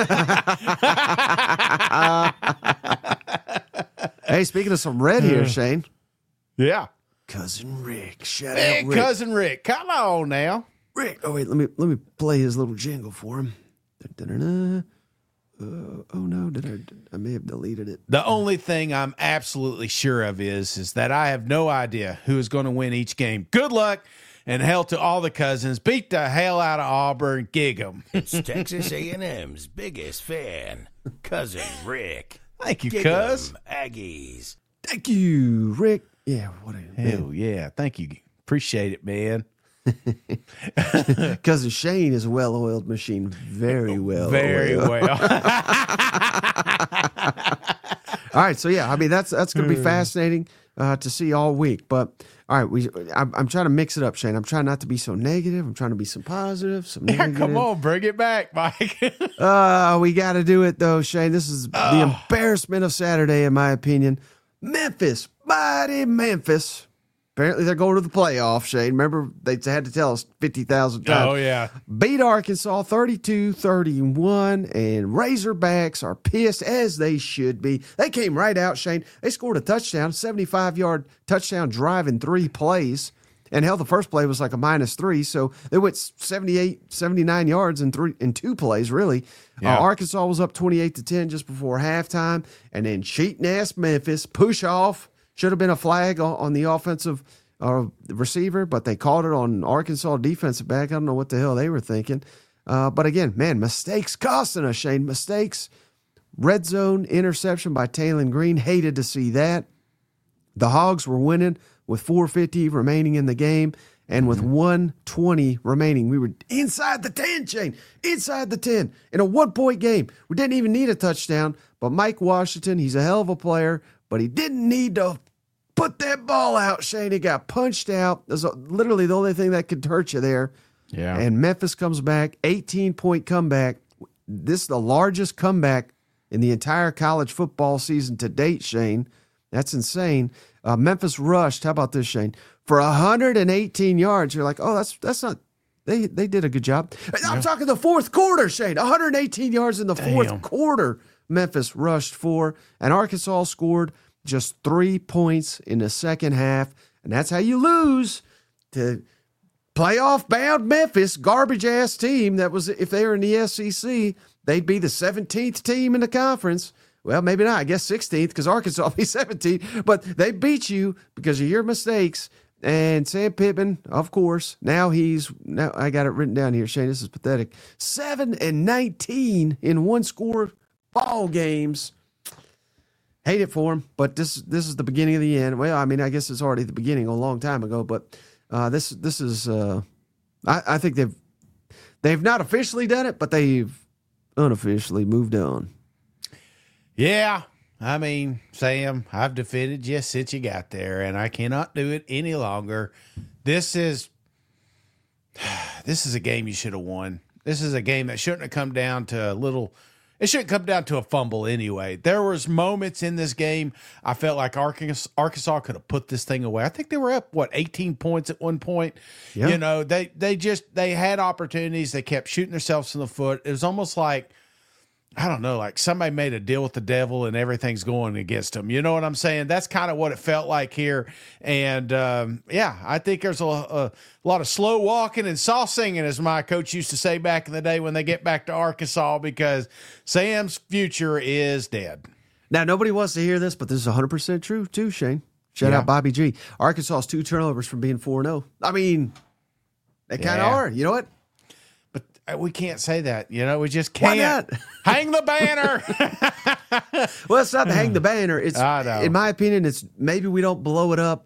Speaker 1: Hey, speaking of some red here, Shane.
Speaker 2: Yeah.
Speaker 1: Cousin Rick. Shout
Speaker 2: Hey,
Speaker 1: out Rick.
Speaker 2: Cousin Rick. Come on now.
Speaker 1: Rick. Oh, wait, let me let me play his little jingle for him. Da-da-da-da. Uh, oh, no, did I? I may have deleted it.
Speaker 2: The only thing I'm absolutely sure of is, is that I have no idea who is going to win each game. Good luck. And hell to all the cousins. Beat the hell out of Auburn. Gig 'em.
Speaker 3: It's Texas A and M's biggest fan, Cousin Rick.
Speaker 2: Thank you,
Speaker 3: Gig
Speaker 2: cuz.
Speaker 3: 'em, Aggies.
Speaker 1: Thank you, Rick. Yeah, what a
Speaker 2: Hell
Speaker 1: man.
Speaker 2: yeah. Thank you. Appreciate it, man.
Speaker 1: Cousin Shane is a well-oiled machine. Very well.
Speaker 2: Very well.
Speaker 1: All right, so yeah, I mean that's that's going to be fascinating uh, to see all week. But all right, we I'm, I'm trying to mix it up, Shane. I'm trying not to be so negative. I'm trying to be some positive, some
Speaker 2: Yeah,
Speaker 1: negative.
Speaker 2: come on, bring it back, Mike.
Speaker 1: Uh, we got to do it though, Shane. This is the embarrassment of Saturday, in my opinion. Memphis, mighty Memphis. Apparently, they're going to the playoff, Shane. Remember, they had to tell us fifty thousand times.
Speaker 2: Oh, yeah.
Speaker 1: Beat Arkansas thirty-two thirty-one, and Razorbacks are pissed, as they should be. They came right out, Shane. They scored a touchdown, seventy-five-yard touchdown drive in three plays. And hell, the first play was like a minus three, so they went seventy-eight, seventy-nine yards in three in two plays, really.
Speaker 2: Yeah.
Speaker 1: Uh, Arkansas was up twenty-eight to ten just before halftime, and then cheating-ass Memphis, push off. Should have been a flag on, on the offensive uh, receiver, but they called it on Arkansas defensive back. I don't know what the hell they were thinking. Uh, but again, man, mistakes costing us, Shane. Mistakes. Red zone interception by Taylon Green. Hated to see that. The Hogs were winning with four fifty remaining in the game, and with mm-hmm. one twenty remaining. We were inside the ten, Shane. Inside the ten in a one-point game. We didn't even need a touchdown, but Mike Washington, he's a hell of a player, but he didn't need to put that ball out, Shane. He got punched out. That's literally the only thing that could hurt you there.
Speaker 2: Yeah.
Speaker 1: And Memphis comes back, eighteen-point comeback. This is the largest comeback in the entire college football season to date, Shane. That's insane. Uh, Memphis rushed. How about this, Shane? For one hundred eighteen yards. You're like, oh, that's that's not. They they did a good job. I'm yeah. talking the fourth quarter, Shane. one hundred eighteen yards in the
Speaker 2: Damn.
Speaker 1: fourth quarter. Memphis rushed for, and Arkansas scored just three points in the second half, and that's how you lose to playoff-bound Memphis, garbage-ass team that was, if they were in the S E C, they'd be the seventeenth team in the conference. Well, maybe not. I guess sixteenth because Arkansas will be seventeenth, but they beat you because of your mistakes. And Sam Pittman, of course, now he's, now I got it written down here, Shane, this is pathetic, seven and nineteen in one-score ball games. Hate it for him, but this this is the beginning of the end. Well, I mean, I guess it's already the beginning a long time ago, but uh, this this is uh, I, I think they've they've not officially done it, but they've unofficially moved on.
Speaker 2: Yeah. I mean, Sam, I've defeated you since you got there, and I cannot do it any longer. This is this is a game you should have won. This is a game that shouldn't have come down to a little – it shouldn't come down to a fumble anyway. There was moments in this game I felt like Arkansas, Arkansas could have put this thing away. I think they were up, what, eighteen points at one point.
Speaker 1: Yeah.
Speaker 2: You know, they they just – they had opportunities. They kept shooting themselves in the foot. It was almost like – I don't know, like somebody made a deal with the devil and everything's going against them. You know what I'm saying? That's kind of what it felt like here. And, um, yeah, I think there's a, a lot of slow walking and soft singing, as my coach used to say back in the day when they get back to Arkansas, because Sam's future is dead.
Speaker 1: Now, nobody wants to hear this, but this is one hundred percent true, too, Shane. Shout
Speaker 2: Yeah.
Speaker 1: out Bobby G. Arkansas's two turnovers from being four and oh. I mean, they kind of
Speaker 2: Yeah.
Speaker 1: are. You know what?
Speaker 2: But we can't say that. You know, we just can't.
Speaker 1: Why not?
Speaker 2: Hang the banner.
Speaker 1: Well, it's not to hang the banner. It's,
Speaker 2: I know.
Speaker 1: in my opinion, it's maybe we don't blow it up.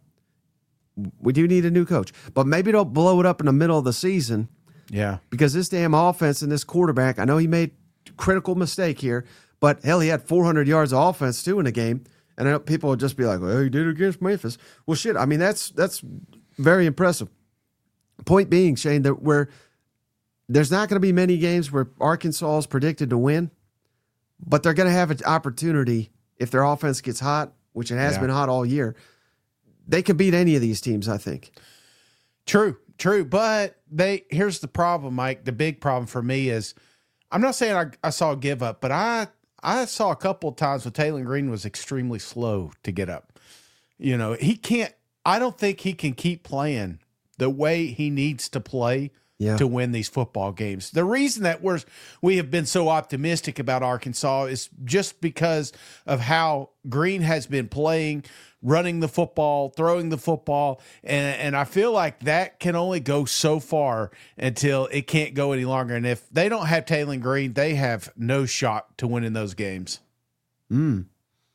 Speaker 1: We do need a new coach, but maybe don't blow it up in the middle of the season,
Speaker 2: Yeah.
Speaker 1: because this damn offense and this quarterback, I know he made a critical mistake here, but hell, he had four hundred yards of offense too in the game. And I know people would just be like, well, he did it against Memphis. Well, shit. I mean, that's, that's very impressive. Point being, Shane, that we're, there's not going to be many games where Arkansas is predicted to win, but they're going to have an opportunity if their offense gets hot, which it has
Speaker 2: Yeah.
Speaker 1: been hot all year. They can beat any of these teams, I think.
Speaker 2: True, true. But they here's the problem, Mike. The big problem for me is I'm not saying I, I saw a give up, but I I saw a couple of times when Taylor Green was extremely slow to get up. You know, he can't I don't think he can keep playing the way he needs to play
Speaker 1: Yeah.
Speaker 2: to win these football games. The reason that we're we have been so optimistic about Arkansas is just because of how Green has been playing, running the football, throwing the football, and and I feel like that can only go so far until it can't go any longer. And if they don't have Taylor Green, they have no shot to winning those games.
Speaker 1: Mm.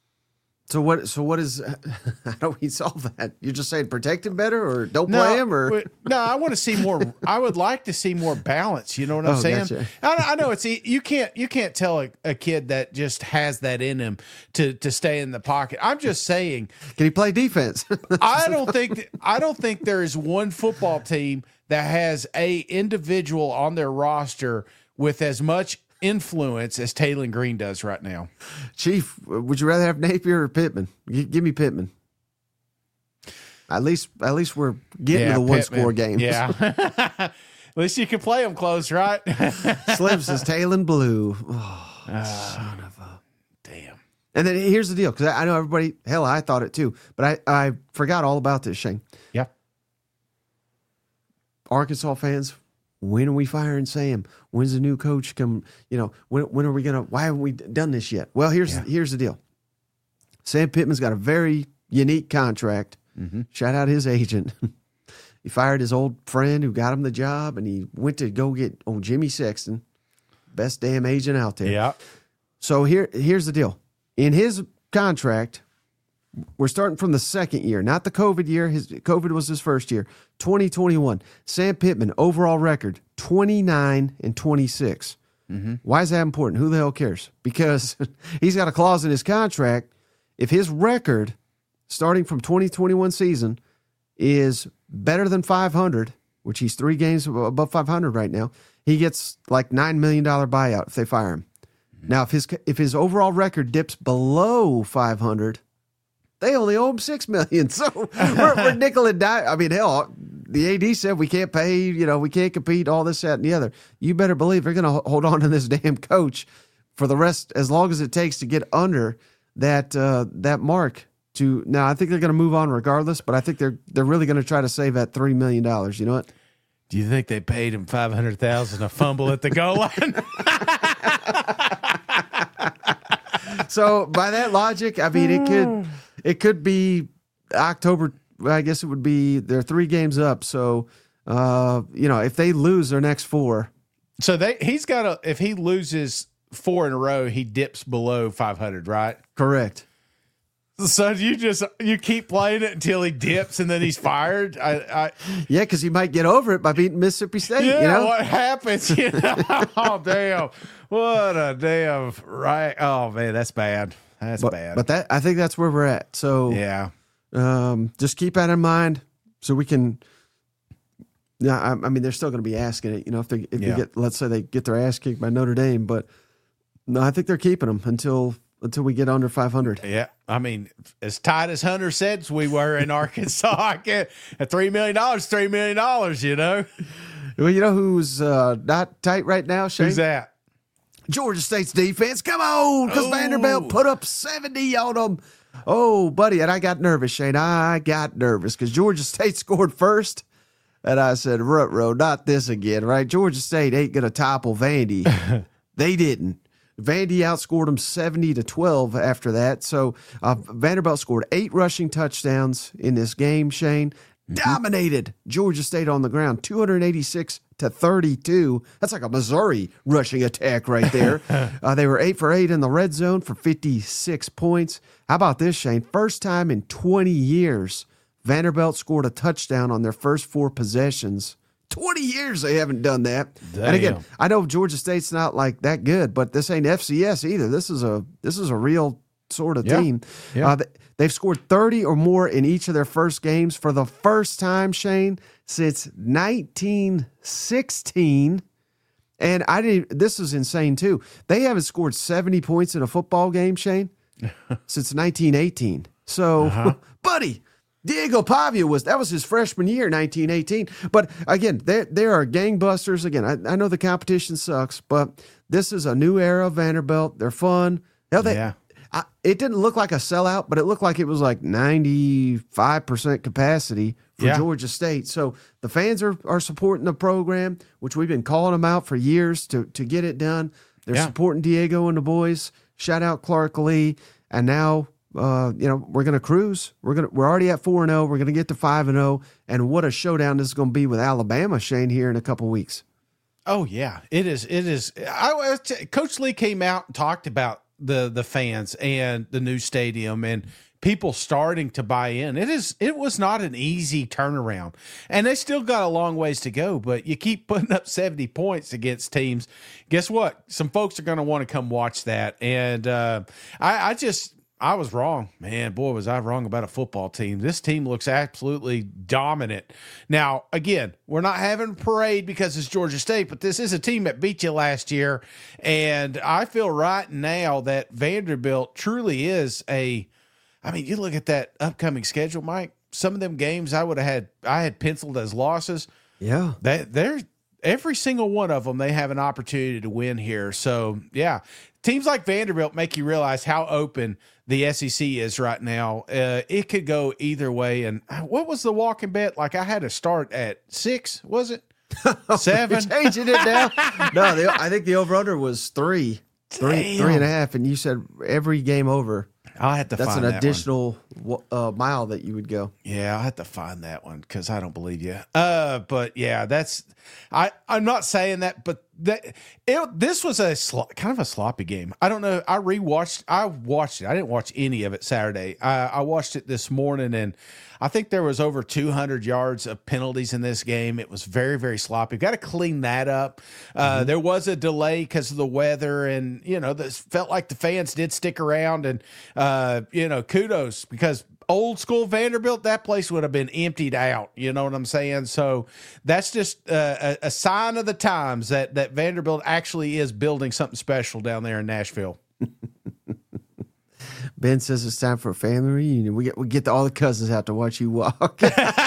Speaker 1: So what? So what is? How do we solve that? You're just saying protect him better, or don't play him, or
Speaker 2: wait, no? I want to see more. I would like to see more balance. You know what I'm
Speaker 1: Oh,
Speaker 2: saying?
Speaker 1: gotcha.
Speaker 2: I, I know it's e- you can't you can't tell a, a kid that just has that in him to to stay in the pocket. I'm just saying.
Speaker 1: can he play defense?
Speaker 2: I don't think I don't think there is one football team that has a individual on their roster with as much influence as Taylor Green does right now.
Speaker 1: Chief, would you rather have Napier or Pittman? G- give me Pittman. At least, at least we're getting to the one
Speaker 2: Pittman.
Speaker 1: score games.
Speaker 2: Yeah. At least you can play them close, right?
Speaker 1: Slim says Taylor Blue. Oh, son of a.
Speaker 2: Damn.
Speaker 1: And then here's the deal, because I, I know everybody. Hell, I thought it too, but I I forgot all about this, Shane.
Speaker 2: Yeah.
Speaker 1: Arkansas fans, when are we firing Sam? When's the new coach come? You know, when when are we gonna? Why haven't we done this yet? Well, here's
Speaker 2: Yeah.
Speaker 1: here's the deal. Sam Pittman's got a very unique contract.
Speaker 2: Mm-hmm.
Speaker 1: Shout out his agent. He fired his old friend who got him the job, and he went to go get old Jimmy Sexton, best damn agent out there.
Speaker 2: Yeah.
Speaker 1: So here here's the deal. In his contract, we're starting from the second year, not the COVID year. His COVID was his first year. twenty twenty-one. Sam Pittman, overall record, twenty-nine and twenty-six.
Speaker 2: Mm-hmm.
Speaker 1: Why is that important? Who the hell cares? Because he's got a clause in his contract. If his record, starting from twenty twenty-one season, is better than five hundred, which he's three games above five hundred right now, he gets like nine million dollars buyout if they fire him. Mm-hmm. Now, if his if his overall record dips below five hundred, they only owe him six million dollars. So we're, we're nickel and dime. I mean, hell, the A D said we can't pay, you know, we can't compete, all this, that, and the other. You better believe they're going to hold on to this damn coach for the rest, as long as it takes to get under that uh, that mark. To now, I think they're going to move on regardless, but I think they're they're really going to try to save that three million dollars. You know what?
Speaker 2: Do you think they paid him five hundred thousand a fumble at the goal line?
Speaker 1: So by that logic, I mean it could it could be October. I guess it would be they're three games up. So uh, you know, if they lose their next four,
Speaker 2: So they he's got a if he loses four in a row, he dips below five hundred, right?
Speaker 1: correct.
Speaker 2: So you just you keep playing it until he dips and then he's fired. I, I
Speaker 1: Yeah, because he might get over it by beating Mississippi State.
Speaker 2: yeah.
Speaker 1: You know?
Speaker 2: What happens? You know? Oh damn! What a damn right. Oh man, that's bad. That's
Speaker 1: But,
Speaker 2: bad.
Speaker 1: but that I think that's where we're at. So
Speaker 2: yeah,
Speaker 1: um, just keep that in mind, so we can. Yeah, I, I mean, they're still going to be asking it. You know, if they if
Speaker 2: Yeah.
Speaker 1: they get, let's say they get their ass kicked by Notre Dame, but no, I think they're keeping them until until we get under five hundred.
Speaker 2: yeah. I mean, as tight as Hunter said we were in Arkansas, I can't, at three million dollars, three million dollars. You know,
Speaker 1: Well, you know who's uh, not tight right now, Shane?
Speaker 2: who's that?
Speaker 1: Georgia State's defense. Come on, because
Speaker 2: Oh.
Speaker 1: Vanderbilt put up seventy on them. Oh, buddy, and I got nervous, Shane. I got nervous because Georgia State scored first, and I said, "Ruh-roh, not this again, right?" Georgia State ain't gonna topple Vandy. They didn't. Vandy outscored them seventy to twelve after that. So uh, Vanderbilt scored eight rushing touchdowns in this game, Shane. Dominated Georgia State on the ground, two hundred eighty-six to thirty-two. That's like a Missouri rushing attack right there. uh, they were eight for eight in the red zone for fifty-six points. How about this, Shane? First time in twenty years, Vanderbilt scored a touchdown on their first four possessions. twenty years they haven't done that.
Speaker 2: Damn.
Speaker 1: And again, I know Georgia State's not like that good, but this ain't F C S either. This is a this is a real sort of
Speaker 2: Yeah.
Speaker 1: team.
Speaker 2: Yeah.
Speaker 1: Uh, th- they've scored thirty or more in each of their first games for the first time, Shane, since nineteen sixteen. And I didn't. This is insane too. They haven't scored seventy points in a football game, Shane, since nineteen eighteen. So,
Speaker 2: Uh-huh.
Speaker 1: buddy, Diego Pavia was that was his freshman year, nineteen eighteen. But again, there there are gangbusters. Again, I, I know the competition sucks, but this is a new era of Vanderbilt. They're fun. Hell, they,
Speaker 2: Yeah.
Speaker 1: I, it didn't look like a sellout, but it looked like it was like ninety-five percent capacity for
Speaker 2: Yeah.
Speaker 1: Georgia State. So the fans are, are supporting the program, which we've been calling them out for years to, to get it done. They're
Speaker 2: Yeah.
Speaker 1: supporting Diego and the boys. Shout out Clark Lee. And now, uh, you know, we're going to cruise. We're going to, we're already at four and oh. We're going to get to five and oh. And what a showdown this is going to be with Alabama, Shane, here in a couple weeks.
Speaker 2: Oh yeah, it is. It is. I was Coach Lee came out and talked about the the fans and the new stadium and people starting to buy in. It is. It was not an easy turnaround, and they still got a long ways to go. But you keep putting up seventy points against teams. Guess what? Some folks are going to want to come watch that. And uh, I, I just. I was wrong, man. Boy, was I wrong about a football team. This team looks absolutely dominant. Now, again, we're not having a parade because it's Georgia State, but this is a team that beat you last year. And I feel right now that Vanderbilt truly is a, I mean, you look at that upcoming schedule, Mike, some of them games I would have had, I had penciled as losses.
Speaker 1: Yeah.
Speaker 2: That they're every single one of them, they have an opportunity to win here. So yeah, teams like Vanderbilt make you realize how open the S E C is right now. Uh, it could go either way. And what was the walking bet? Like I had to start at six, was it? Seven?
Speaker 1: You're changing it now? No, the, I think the over-under was three. Three,
Speaker 2: Damn.
Speaker 1: three and a half. And you said every game over.
Speaker 2: I'll have to
Speaker 1: That's
Speaker 2: find
Speaker 1: an
Speaker 2: that
Speaker 1: additional uh, mile that you would go.
Speaker 2: one. Yeah, I'll have to find that one because I don't believe you. Uh, but yeah, that's I. I'm not saying that, but that it, this was a sl- kind of a sloppy game. I don't know. I rewatched. I watched it. I didn't watch any of it Saturday. I, I watched it this morning, and I think there was over two hundred yards of penalties in this game. It was very, very sloppy. Got to clean that up. Uh, mm-hmm. There was a delay because of the weather, and you know, this felt like the fans did stick around, and uh, you know, kudos because old school Vanderbilt, that place would have been emptied out. You know what I'm saying? So that's just uh, a, a sign of the times that that Vanderbilt actually is building something special down there in Nashville.
Speaker 1: Ben says it's time for a family reunion. We get we get all the cousins out to watch you walk.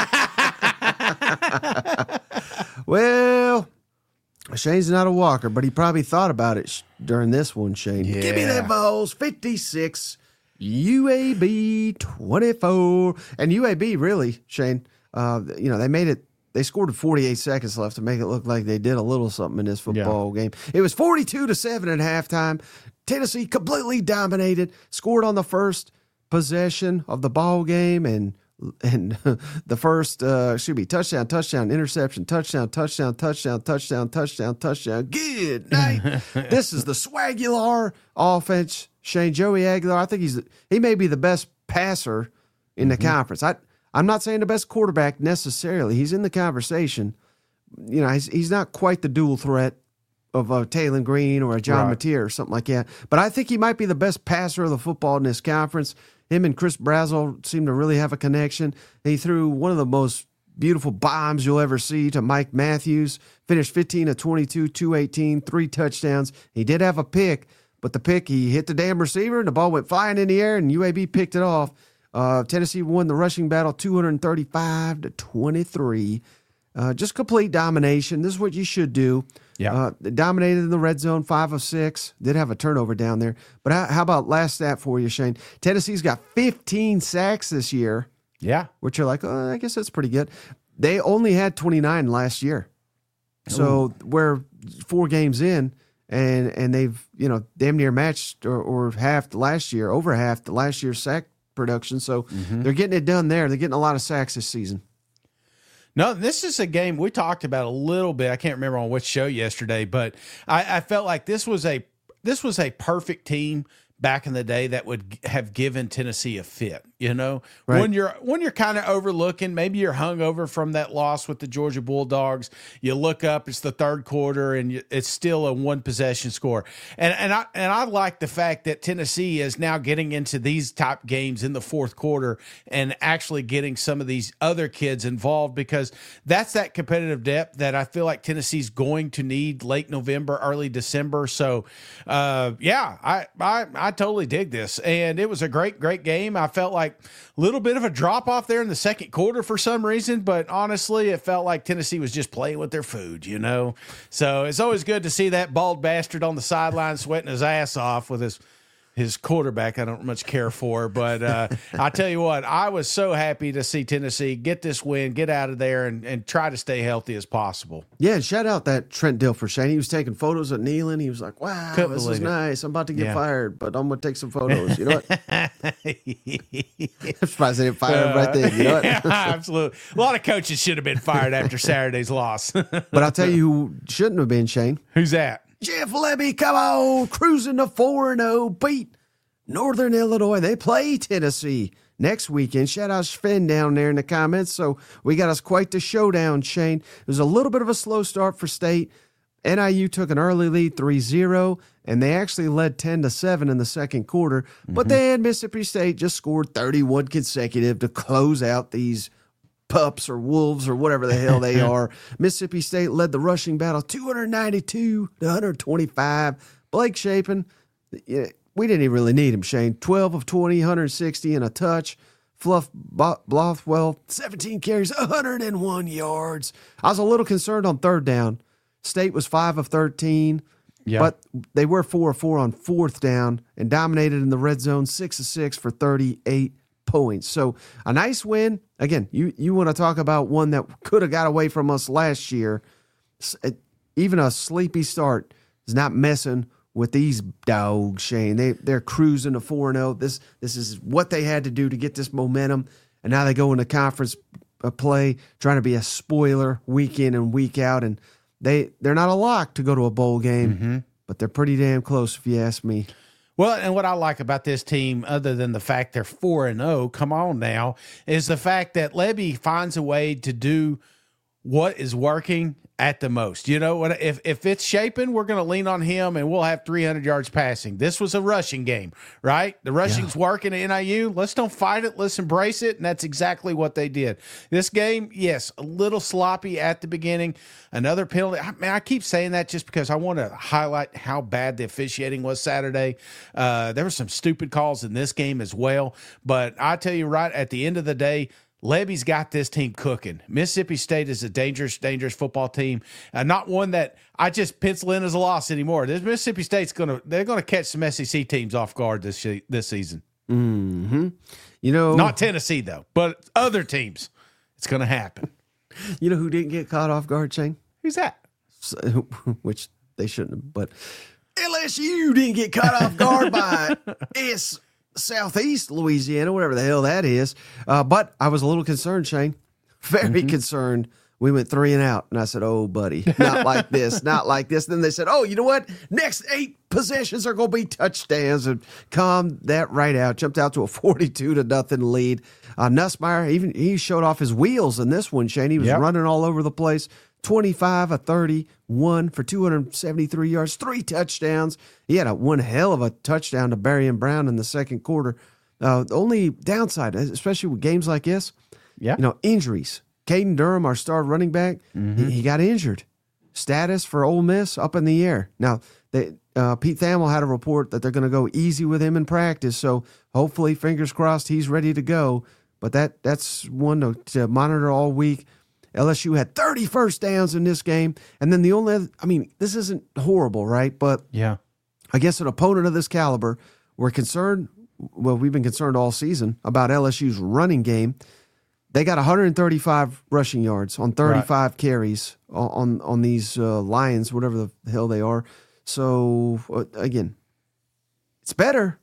Speaker 1: Well, Shane's not a walker, but he probably thought about it sh- during this one, Shane.
Speaker 2: Yeah.
Speaker 1: Give me that balls, fifty-six, U A B twenty-four. And U A B, really, Shane, uh, you know, they made it, they scored with forty-eight seconds left to make it look like they did a little something in this football yeah. game. It was forty-two to seven at halftime. Tennessee completely dominated, scored on the first possession of the ball game, and and the first uh, should be touchdown, touchdown, interception, touchdown, touchdown, touchdown, touchdown, touchdown, touchdown. Good night. This is the Swagular offense. Shane Joey Aguilar, I think he's he may be the best passer in the mm-hmm. conference. I, I'm not saying the best quarterback necessarily. He's in the conversation. You know, he's, he's not quite the dual threat of a Taylor Green or a John right. Mateer or something like that. But I think he might be the best passer of the football in this conference. Him and Chris Brazzell seem to really have a connection. He threw one of the most beautiful bombs you'll ever see to Mike Matthews. Finished fifteen of twenty-two, two eighteen, three touchdowns. He did have a pick, but the pick, he hit the damn receiver, and the ball went flying in the air, and U A B picked it off. Uh, Tennessee won the rushing battle two thirty-five to twenty-three. Uh, just complete domination. This is what you should do.
Speaker 2: Yeah.
Speaker 1: Uh, dominated in the red zone, five of six. Did have a turnover down there. But how, how about last stat for you, Shane? Tennessee's got fifteen sacks this year.
Speaker 2: Yeah.
Speaker 1: Which you're like, oh, I guess that's pretty good. They only had twenty-nine last year. So Ooh. We're four games in, and and they've, you know, damn near matched or, or half last year, over half the last year's sack production. So mm-hmm. they're getting it done there. They're getting a lot of sacks this season.
Speaker 2: No, this is a game we talked about a little bit. I can't remember on which show yesterday, but I, I felt like this was a this was a perfect team back in the day that would have given Tennessee a fit. You know,
Speaker 1: right.
Speaker 2: when you're when you're kind of overlooking, maybe you're hungover from that loss with the Georgia Bulldogs. You look up, it's the third quarter, and you, it's still a one possession score. And and I and I like the fact that Tennessee is now getting into these type games in the fourth quarter and actually getting some of these other kids involved, because that's that competitive depth that I feel like Tennessee's going to need late November, early December. So, uh, yeah, I I I totally dig this, and it was a great great game. I felt like a little bit of a drop off there in the second quarter for some reason, but honestly, it felt like Tennessee was just playing with their food, you know? So it's always good to see that bald bastard on the sideline sweating his ass off with his his quarterback I don't much care for. But uh, I tell you what, I was so happy to see Tennessee get this win, get out of there, and, and try to stay healthy as possible.
Speaker 1: Yeah, and shout out that Trent Dilfer, Shane. He was taking photos of kneeling. He was like, wow, Couldn't this is it. nice. I'm about to get yeah. fired, but I'm going to take some photos. You know what? I'm surprised they didn't fire him right there. You know what?
Speaker 2: Yeah, absolutely. A lot of coaches should have been fired after Saturday's loss.
Speaker 1: But I'll tell you who shouldn't have been, Shane.
Speaker 2: Who's that?
Speaker 1: Jeff Lebby, come on, cruising to four and oh, beat Northern Illinois. They play Tennessee next weekend. Shout out Sven down there in the comments. So we got us quite the showdown, Shane. It was a little bit of a slow start for State. N I U took an early lead three zero, and they actually led ten to seven in the second quarter. Mm-hmm. But then Mississippi State just scored thirty-one consecutive to close out these pups or wolves or whatever the hell they are. Mississippi State led the rushing battle two ninety-two to one twenty-five. Blake Shapen, yeah, we didn't even really need him, Shane. twelve of twenty, one sixty and a touch. Fluff Bothwell, seventeen carries, one hundred one yards. I was a little concerned on third down. State was five of thirteen, yeah. but they were four of four on fourth down and dominated in the red zone, six of six for thirty-eight points. So a nice win. Again, you, you want to talk about one that could have got away from us last year. Even a sleepy start is not messing with these dogs, Shane. They, they're cruising to four and oh. This, this is what they had to do to get this momentum, and now they go into conference play trying to be a spoiler week in and week out, and they, they're not a lock to go to a bowl game, mm-hmm. but they're pretty damn close if you ask me.
Speaker 2: Well, and what I like about this team, other than the fact they're four and oh, come on now, is the fact that Lebby finds a way to do what is working at the most. You know, what if if it's Shapen, we're going to lean on him and we'll have three hundred yards passing. This was a rushing game, right? The rushing's yeah. working at N I U. Let's don't fight it. Let's embrace it. And that's exactly what they did. This game, yes, a little sloppy at the beginning. Another penalty. I, man, I keep saying that just because I want to highlight how bad the officiating was Saturday. Uh, there were some stupid calls in this game as well. But I tell you right, at the end of the day, Lebby's got this team cooking. Mississippi State is a dangerous, dangerous football team. Uh, not one that I just pencil in as a loss anymore. This Mississippi State's gonna they're gonna catch some S E C teams off guard this this season.
Speaker 1: Mm-hmm. You know,
Speaker 2: not Tennessee though, but other teams. It's gonna happen.
Speaker 1: You know who didn't get caught off guard, Shane?
Speaker 2: Who's that?
Speaker 1: So, which they shouldn't have, but L S U didn't get caught off guard by S. Southeast Louisiana, whatever the hell that is. Uh, but I was a little concerned, Shane. Very mm-hmm. concerned we went three and out. And I said, oh, buddy, not like this, not like this. Then they said, oh, you know what? Next eight possessions are going to be touchdowns. And calmed that right out. Jumped out to a forty-two to nothing lead. Uh, Nussmeier, even he showed off his wheels in this one, Shane. He was yep. running all over the place. twenty-five of thirty-one for two hundred seventy-three yards, three touchdowns. He had a one hell of a touchdown to Barian Brown in the second quarter. Uh, the only downside, especially with games like this, yeah. you know, injuries. Caden Durham, our star running back, mm-hmm. he, he got injured. Status for Ole Miss up in the air. Now, they, uh, Pete Thamel had a report that they're going to go easy with him in practice, so hopefully, fingers crossed, he's ready to go. But that that's one to, to monitor all week. L S U had thirty first downs in this game, and then the only other, I mean, this isn't horrible, right? But
Speaker 2: yeah,
Speaker 1: I guess an opponent of this caliber, we're concerned, well, we've been concerned all season about L S U's running game. They got one hundred thirty-five rushing yards on thirty-five right. carries on on these uh, Lions, whatever the hell they are. So, uh, again, it's better,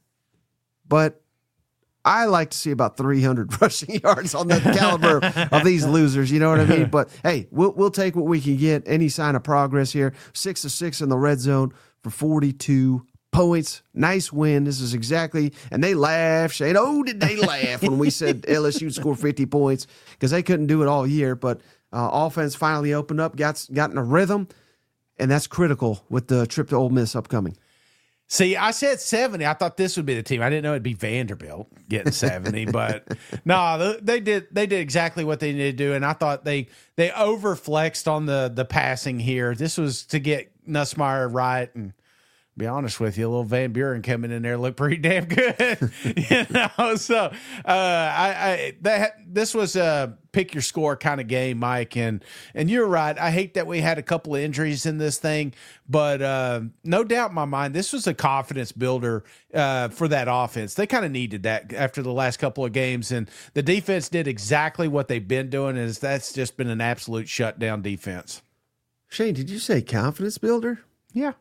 Speaker 1: but I like to see about three hundred rushing yards on the caliber of these losers. You know what I mean? But, hey, we'll we'll take what we can get. Any sign of progress here. Six to six in the red zone for forty-two points. Nice win. This is exactly, and they laughed, Shane. Oh, did they laugh when we said L S U scored fifty points, because they couldn't do it all year. But uh, offense finally opened up, got, got in a rhythm, and that's critical with the trip to Ole Miss upcoming.
Speaker 2: See, I said seventy. I thought this would be the team. I didn't know it'd be Vanderbilt getting seventy, but no, they did. They did exactly what they needed to do, and I thought they they overflexed on the the passing here. This was to get Nussmeier right, and be honest with you, a little Van Buren coming in there looked pretty damn good. you know, so uh, I, I that this was a pick your score kind of game, Mike, and and you're right. I hate that we had a couple of injuries in this thing, but uh, no doubt in my mind, this was a confidence builder uh, for that offense. They kind of needed that after the last couple of games, and the defense did exactly what they've been doing. Is that's just been an absolute shutdown defense.
Speaker 1: Shane, did you say confidence builder?
Speaker 2: Yeah.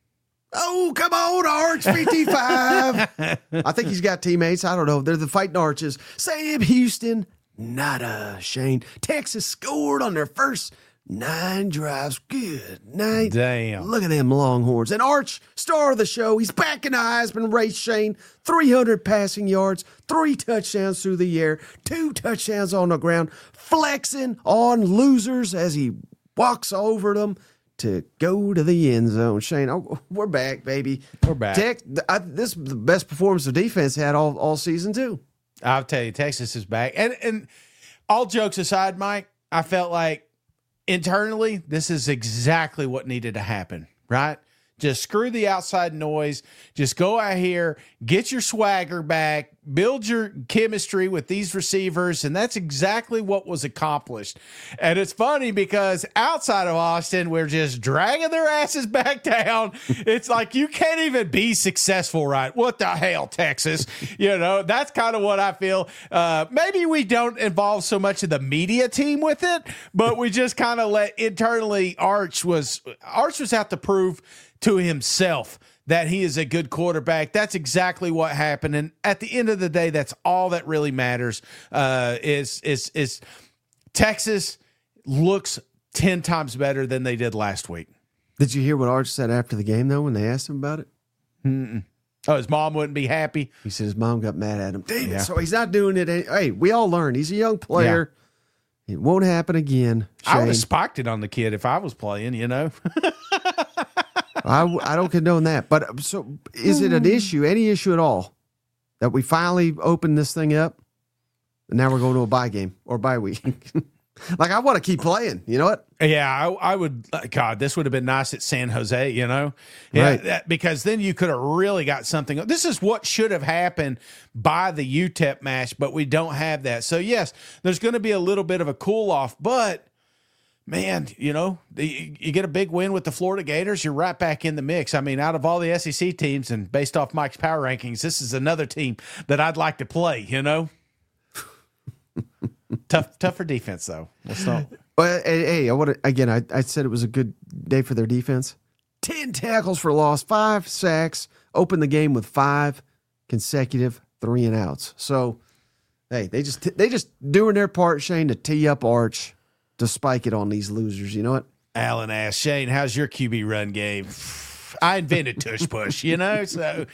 Speaker 1: Oh, come on, Arch fifty-five. I think he's got teammates. I don't know. They're the Fighting Arches. Sam Houston, nada. Shane, Texas scored on their first nine drives. Good night.
Speaker 2: Damn.
Speaker 1: Look at them Longhorns. And Arch, star of the show, he's back in the Heisman race, Shane. three hundred passing yards, three touchdowns through the air, two touchdowns on the ground, flexing on losers as he walks over them to go to the end zone. Shane, oh, we're back, baby.
Speaker 2: We're back.
Speaker 1: Tech, I, this is the best performance the defense had all, all season, too.
Speaker 2: I'll tell you, Texas is back. And and all jokes aside, Mike, I felt like internally, this is exactly what needed to happen, right? Just screw the outside noise. Just go out here, get your swagger back, build your chemistry with these receivers, and that's exactly what was accomplished. And it's funny because outside of Austin, we're just dragging their asses back down. It's like you can't even be successful, right? What the hell, Texas? You know, that's kind of what I feel. Uh, maybe we don't involve so much of the media team with it, but we just kind of let internally Arch was Arch was out to prove to himself that he is a good quarterback. That's exactly what happened. And at the end of the day, that's all that really matters. Uh, is is is Texas looks ten times better than they did last week.
Speaker 1: Did you hear what Arch said after the game, though, when they asked him about it?
Speaker 2: Mm-mm. Oh, his mom wouldn't be happy.
Speaker 1: He said his mom got mad at him. Damn yeah. it. So he's not doing it. Any- hey, we all learned. He's a young player. Yeah. It won't happen again. Shane.
Speaker 2: I would have spiked it on the kid if I was playing, you know.
Speaker 1: I, I don't condone that. But so is it an issue, any issue at all, that we finally opened this thing up and now we're going to a bye game or bye week? Like, I want to keep playing. You know what?
Speaker 2: Yeah, I, I would. God, this would have been nice at San Jose, you know? Yeah,
Speaker 1: right.
Speaker 2: That, because then you could have really got something. This is what should have happened by the U T E P match, but we don't have that. So, yes, there's going to be a little bit of a cool-off, but man, you know, the, you get a big win with the Florida Gators, you're right back in the mix. I mean, out of all the S E C teams and based off Mike's power rankings, this is another team that I'd like to play, you know? Tough, tough for defense, though. Let's not.
Speaker 1: Well, hey, hey, I want to, again, I, I said it was a good day for their defense. ten tackles for loss, five sacks, opened the game with five consecutive three and outs. So, hey, they just they just doing their part, Shane, to tee up Arch to spike it on these losers. You know what?
Speaker 2: Alan asked, Shane, how's your Q B run game? I invented tush push, you know, so.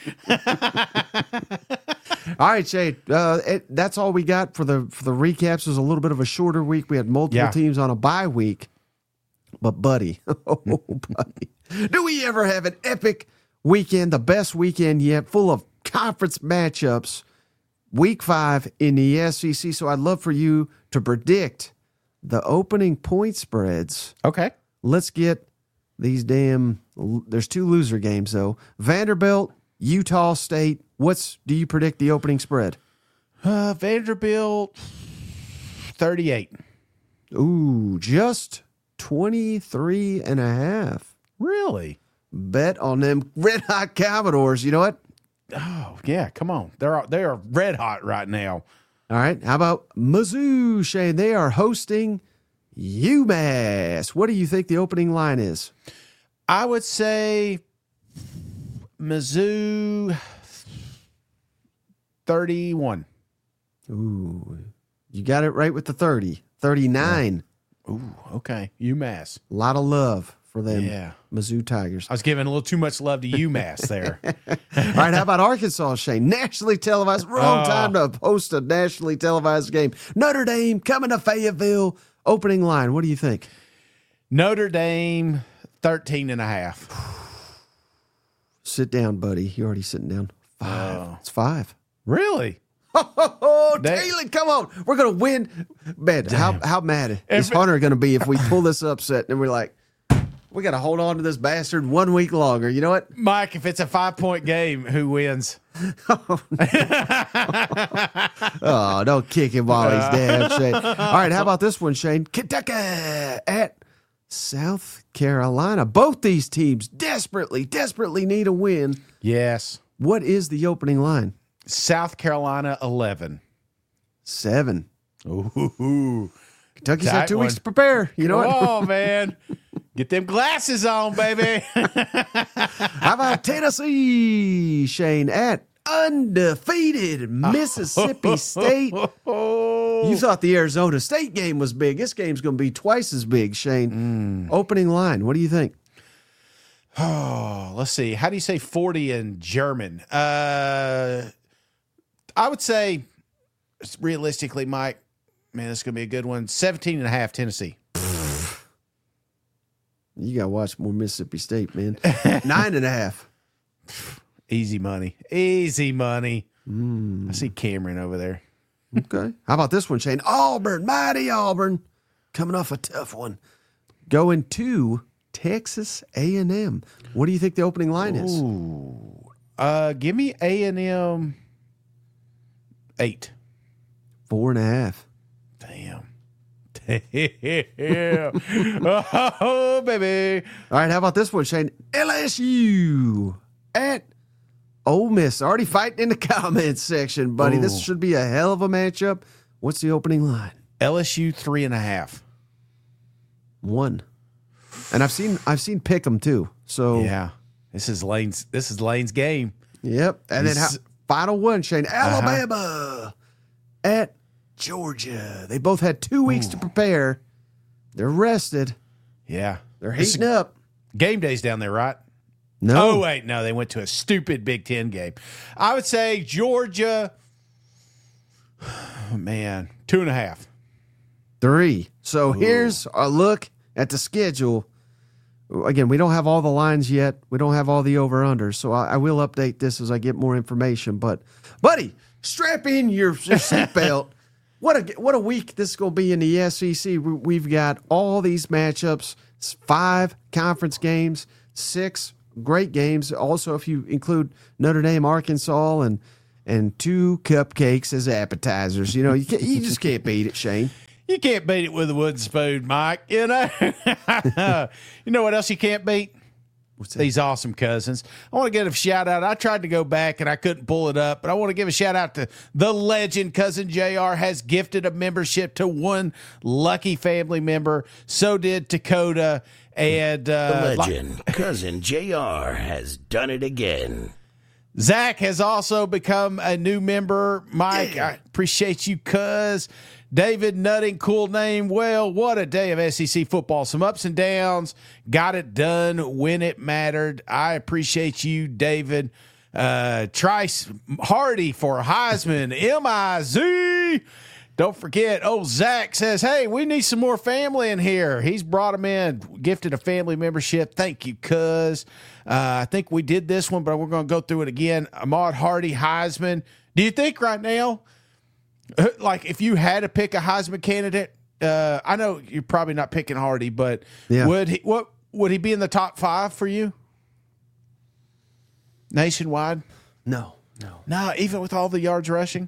Speaker 1: All right, Shane. Uh, it, that's all we got for the for the recaps. It was a little bit of a shorter week. We had multiple
Speaker 2: Yeah.
Speaker 1: teams on a bye week. But, buddy, oh, buddy, do we ever have an epic weekend, the best weekend yet, full of conference matchups, week five in the S E C? So I'd love for you to predict the opening point spreads.
Speaker 2: Okay.
Speaker 1: Let's get these damn, there's two loser games, though. Vanderbilt, Utah State. What's, do you predict the opening spread?
Speaker 2: Uh, Vanderbilt, thirty-eight.
Speaker 1: Ooh, just twenty-three and a half.
Speaker 2: Really?
Speaker 1: Bet on them Red Hot Commodores. You know what?
Speaker 2: Oh, yeah, come on. They're, they're red hot right now.
Speaker 1: All right. How about Mizzou, Shane? They are hosting UMass. What do you think the opening line is?
Speaker 2: I would say Mizzou, thirty-one.
Speaker 1: Ooh, you got it right with the thirty. thirty-nine.
Speaker 2: Ooh, okay. UMass.
Speaker 1: A lot of love for them
Speaker 2: Yeah.
Speaker 1: Mizzou Tigers.
Speaker 2: I was giving a little too much love to UMass there.
Speaker 1: All right, how about Arkansas, Shane? Nationally televised. Wrong
Speaker 2: Oh.
Speaker 1: time to host a nationally televised game. Notre Dame coming to Fayetteville. Opening line. What do you think?
Speaker 2: Notre Dame, thirteen and a half.
Speaker 1: Sit down, buddy. You're already sitting down. Five.
Speaker 2: Oh.
Speaker 1: It's five.
Speaker 2: Really?
Speaker 1: Oh,
Speaker 2: That-
Speaker 1: Taylor, come on. We're going to win. Man, how, how mad is
Speaker 2: Every-
Speaker 1: Hunter going to be if we pull this upset and we're like, we got to hold on to this bastard one week longer. You know what?
Speaker 2: Mike, if it's a five-point game, who wins?
Speaker 1: Oh, don't kick him while he's down, Shane. All right, how about this one, Shane? Kentucky at South Carolina. Both these teams desperately, desperately need a win.
Speaker 2: Yes.
Speaker 1: What is the opening line?
Speaker 2: South Carolina, eleven.
Speaker 1: Seven.
Speaker 2: Ooh.
Speaker 1: Kentucky's
Speaker 2: Tight
Speaker 1: had two
Speaker 2: one.
Speaker 1: weeks to prepare. You know what?
Speaker 2: Oh, man. Get them glasses on, baby.
Speaker 1: How about Tennessee, Shane, at undefeated Mississippi State? You thought the Arizona State game was big. This game's going to be twice as big, Shane. Opening line. What do you think?
Speaker 2: Oh, let's see. How do you say forty in German? Uh, I would say, realistically, Mike, man, this is going to be a good one. seventeen and a half, Tennessee.
Speaker 1: You got to watch more Mississippi State, man. Nine and a half.
Speaker 2: Easy money. Easy money. I see Cameron over there.
Speaker 1: Okay. How about this one, Shane? Auburn, mighty Auburn, coming off a tough one. Going to Texas A and M. What do you think the opening line is?
Speaker 2: Ooh. Uh, give me A and M eight.
Speaker 1: Four and a half.
Speaker 2: Damn. Damn. Oh, baby.
Speaker 1: All right, how about this one, Shane? L S U at Ole Miss. Already fighting in the comments section, buddy. This
Speaker 2: Ooh.
Speaker 1: should be a hell of a matchup. What's the opening line?
Speaker 2: L S U three and a half.
Speaker 1: One. And I've seen I've seen Pick'em too. So
Speaker 2: Yeah. This is Lane's this is Lane's game.
Speaker 1: yep. And then
Speaker 2: This-
Speaker 1: how, final one, Shane. Alabama at Georgia. They both had two weeks to prepare. They're rested.
Speaker 2: Yeah.
Speaker 1: They're
Speaker 2: This
Speaker 1: heating up.
Speaker 2: Game day's down there, right?
Speaker 1: No.
Speaker 2: Oh, wait. No, they went to a stupid Big Ten game. I would say Georgia, man, two and a half.
Speaker 1: Three. So here's a look at the schedule. Again, we don't have all the lines yet. We don't have all the over-unders, so I, I will update this as I get more information. But, buddy, strap in your, your seatbelt. What a what a week this is going to be in the S E C. We- We've got all these matchups, It's five conference games, six great games. Also, if you include Notre Dame, Arkansas, and and two cupcakes as appetizers, you know you can't, you just can't beat it, Shane.
Speaker 2: You can't beat it with a wooden spoon, Mike. You know, you know what else you can't beat?
Speaker 1: What's that?
Speaker 2: These awesome cousins. I want to give a shout out. I tried to go back and I couldn't pull it up, but I want to give a shout out to the legend. Cousin J R has gifted a membership to one lucky family member. So did Dakota and uh,
Speaker 3: The legend, Cousin J R, has done it again.
Speaker 2: Zach has also become a new member. Mike, I appreciate you, cuz. David Nutting, cool name. Well, what a day of S E C football. Some ups and downs. Got it done when it mattered. I appreciate you, David. Uh, Trice Hardy for Heisman. M I Z. Don't forget, oh, Zach says, hey, we need some more family in here. He's brought them in, gifted a family membership. Thank you, cuz. Uh, I think we did this one, but we're going to go through it again. Ahmad Hardy, Heisman. Do you think right now, like if you had to pick a Heisman candidate, uh, I know you're probably not picking Hardy, but yeah. would he what would he be in the top five for you? Nationwide?
Speaker 1: No, no.
Speaker 2: No, even with all the yards rushing?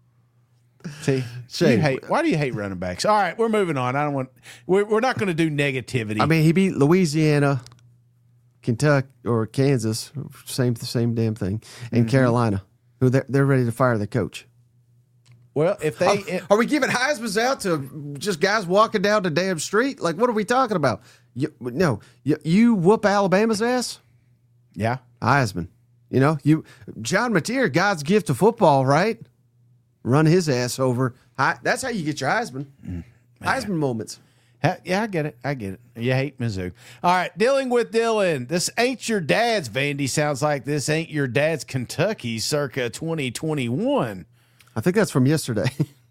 Speaker 2: See, you hate, why do you hate running backs? All right, we're moving on. I don't want. We're, we're not going to do negativity.
Speaker 1: I mean, he beat Louisiana, Kentucky, or Kansas, same same damn thing, and mm-hmm. Carolina, who they're, they're ready to fire the coach.
Speaker 2: Well, if they
Speaker 1: are, are we giving Heisman's out to just guys walking down the damn street? Like, what are we talking about? You, no, you, you whoop Alabama's ass.
Speaker 2: Yeah,
Speaker 1: Heisman. You know, you John Mateer, God's gift to football, right? Run his ass over. That's how you get your Heisman. Mm, Heisman moments.
Speaker 2: Yeah, I get it. I get it. You hate Mizzou. All right, dealing with Dylan. This ain't your dad's, Vandy. Sounds like this ain't your dad's Kentucky circa twenty twenty-one.
Speaker 1: I think that's from yesterday.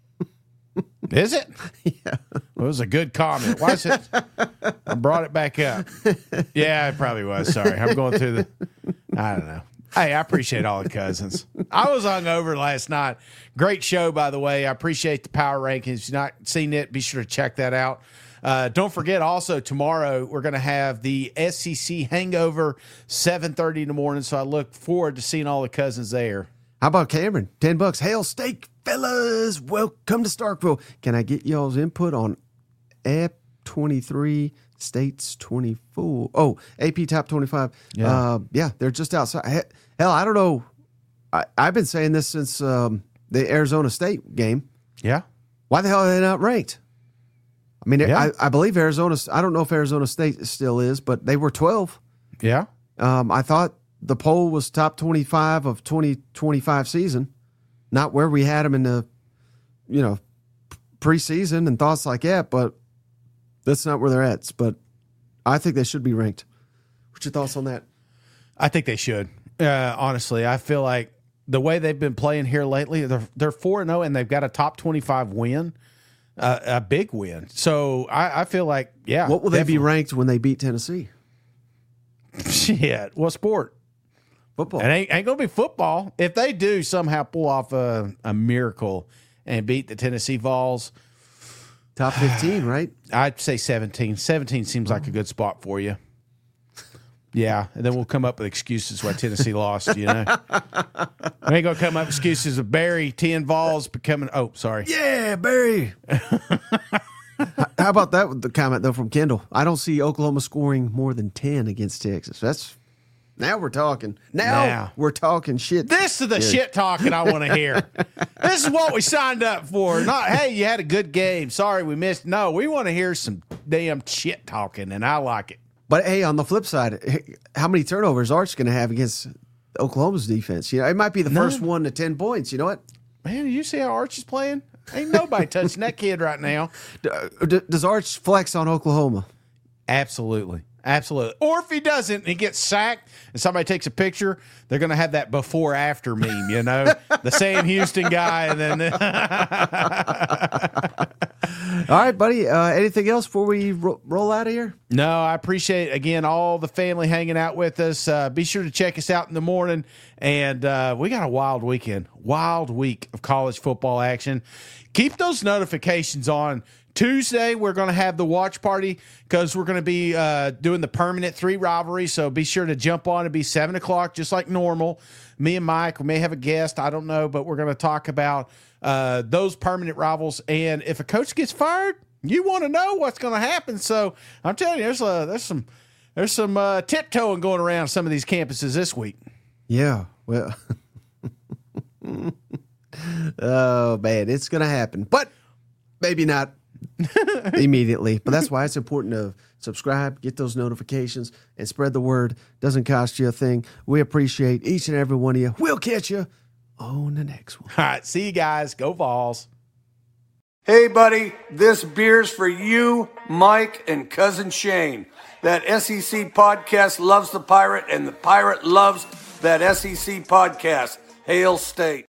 Speaker 2: Is it?
Speaker 1: Yeah.
Speaker 2: Well, it was a good comment. Why is it? I brought it back up. Yeah, it probably was. Sorry. I'm going through the, I don't know. Hey, I appreciate all the cousins. I was hungover last night. Great show, by the way. I appreciate the power rankings. If you've not seen it, be sure to check that out. Uh, don't forget, also, tomorrow we're going to have the S E C Hangover, seven thirty in the morning, so I look forward to seeing all the cousins there.
Speaker 1: How about Cameron? ten bucks. Hail steak, fellas. Welcome to Starkville. Can I get y'all's input on A P twenty-three, States twenty-four? Oh, A P Top twenty-five. Yeah, uh, yeah they're just outside. Hell, I don't know. I, I've been saying this since um, the Arizona State game.
Speaker 2: Yeah.
Speaker 1: Why the hell are they not ranked? I mean,
Speaker 2: yeah.
Speaker 1: I, I believe Arizona, I don't know if Arizona State still is, but they were twelve.
Speaker 2: Yeah.
Speaker 1: Um, I thought the poll was top twenty-five of twenty twenty-five season, not where we had them in the, you know, preseason and thoughts like that, but that's not where they're at. But I think they should be ranked. What's your thoughts on that?
Speaker 2: I think they should. Uh, honestly, I feel like the way they've been playing here lately, they're they're four and zero, and they've got a top twenty-five win, uh, a big win. So I, I feel like, yeah.
Speaker 1: What will definitely. They be ranked when they beat Tennessee?
Speaker 2: Shit, what sport?
Speaker 1: Football.
Speaker 2: It ain't, ain't gonna be football. If they do somehow pull off a, a miracle and beat the Tennessee Vols,
Speaker 1: top fifteen, right?
Speaker 2: I'd say seventeen. seventeen seems like a good spot for you. Yeah, and then we'll come up with excuses why Tennessee lost, you know. We ain't going to come up with excuses of Barry, ten Vols becoming, oh, sorry.
Speaker 1: Yeah, Barry. How about that with the comment, though, from Kendall? I don't see Oklahoma scoring more than ten against Texas. That's, now we're talking. Now, now. we're talking shit.
Speaker 2: This is the yeah. shit talking I want to hear. This is what we signed up for. Not, hey, you had a good game. Sorry we missed. No, we want to hear some damn shit talking, and I like it.
Speaker 1: But, hey, on the flip side, how many turnovers Arch going to have against Oklahoma's defense? You know, it might be the None. first one to ten points. You know what?
Speaker 2: Man, you see how Arch is playing? Ain't nobody touching that kid right now.
Speaker 1: Does Arch flex on Oklahoma?
Speaker 2: Absolutely. Absolutely. Or if he doesn't, he gets sacked and somebody takes a picture, they're going to have that before-after meme, you know? The Sam Houston guy. And then
Speaker 1: all right, buddy. Uh, anything else before we ro- roll out of here?
Speaker 2: No, I appreciate, again, all the family hanging out with us. Uh, be sure to check us out in the morning. And uh, we got a wild weekend, wild week of college football action. Keep those notifications on. Tuesday, we're going to have the watch party because we're going to be uh, doing the permanent three rivalry. So be sure to jump on. It'll be seven o'clock, just like normal. Me and Mike, we may have a guest. I don't know, but we're going to talk about uh, those permanent rivals. And if a coach gets fired, you want to know what's going to happen. So I'm telling you, there's a, there's some there's some uh, tiptoeing going around some of these campuses this week.
Speaker 1: Yeah, well, oh man, it's going to happen, but maybe not immediately. But that's why it's important to subscribe, get those notifications, and spread the word. Doesn't cost you a thing. We appreciate each and every one of you. We'll catch you on the next one.
Speaker 2: All right, see you guys. Go Vols.
Speaker 4: Hey, buddy, this beer's for you, Mike, and Cousin Shane. That S E C podcast loves the Pirate, and the Pirate loves that S E C podcast. Hail State.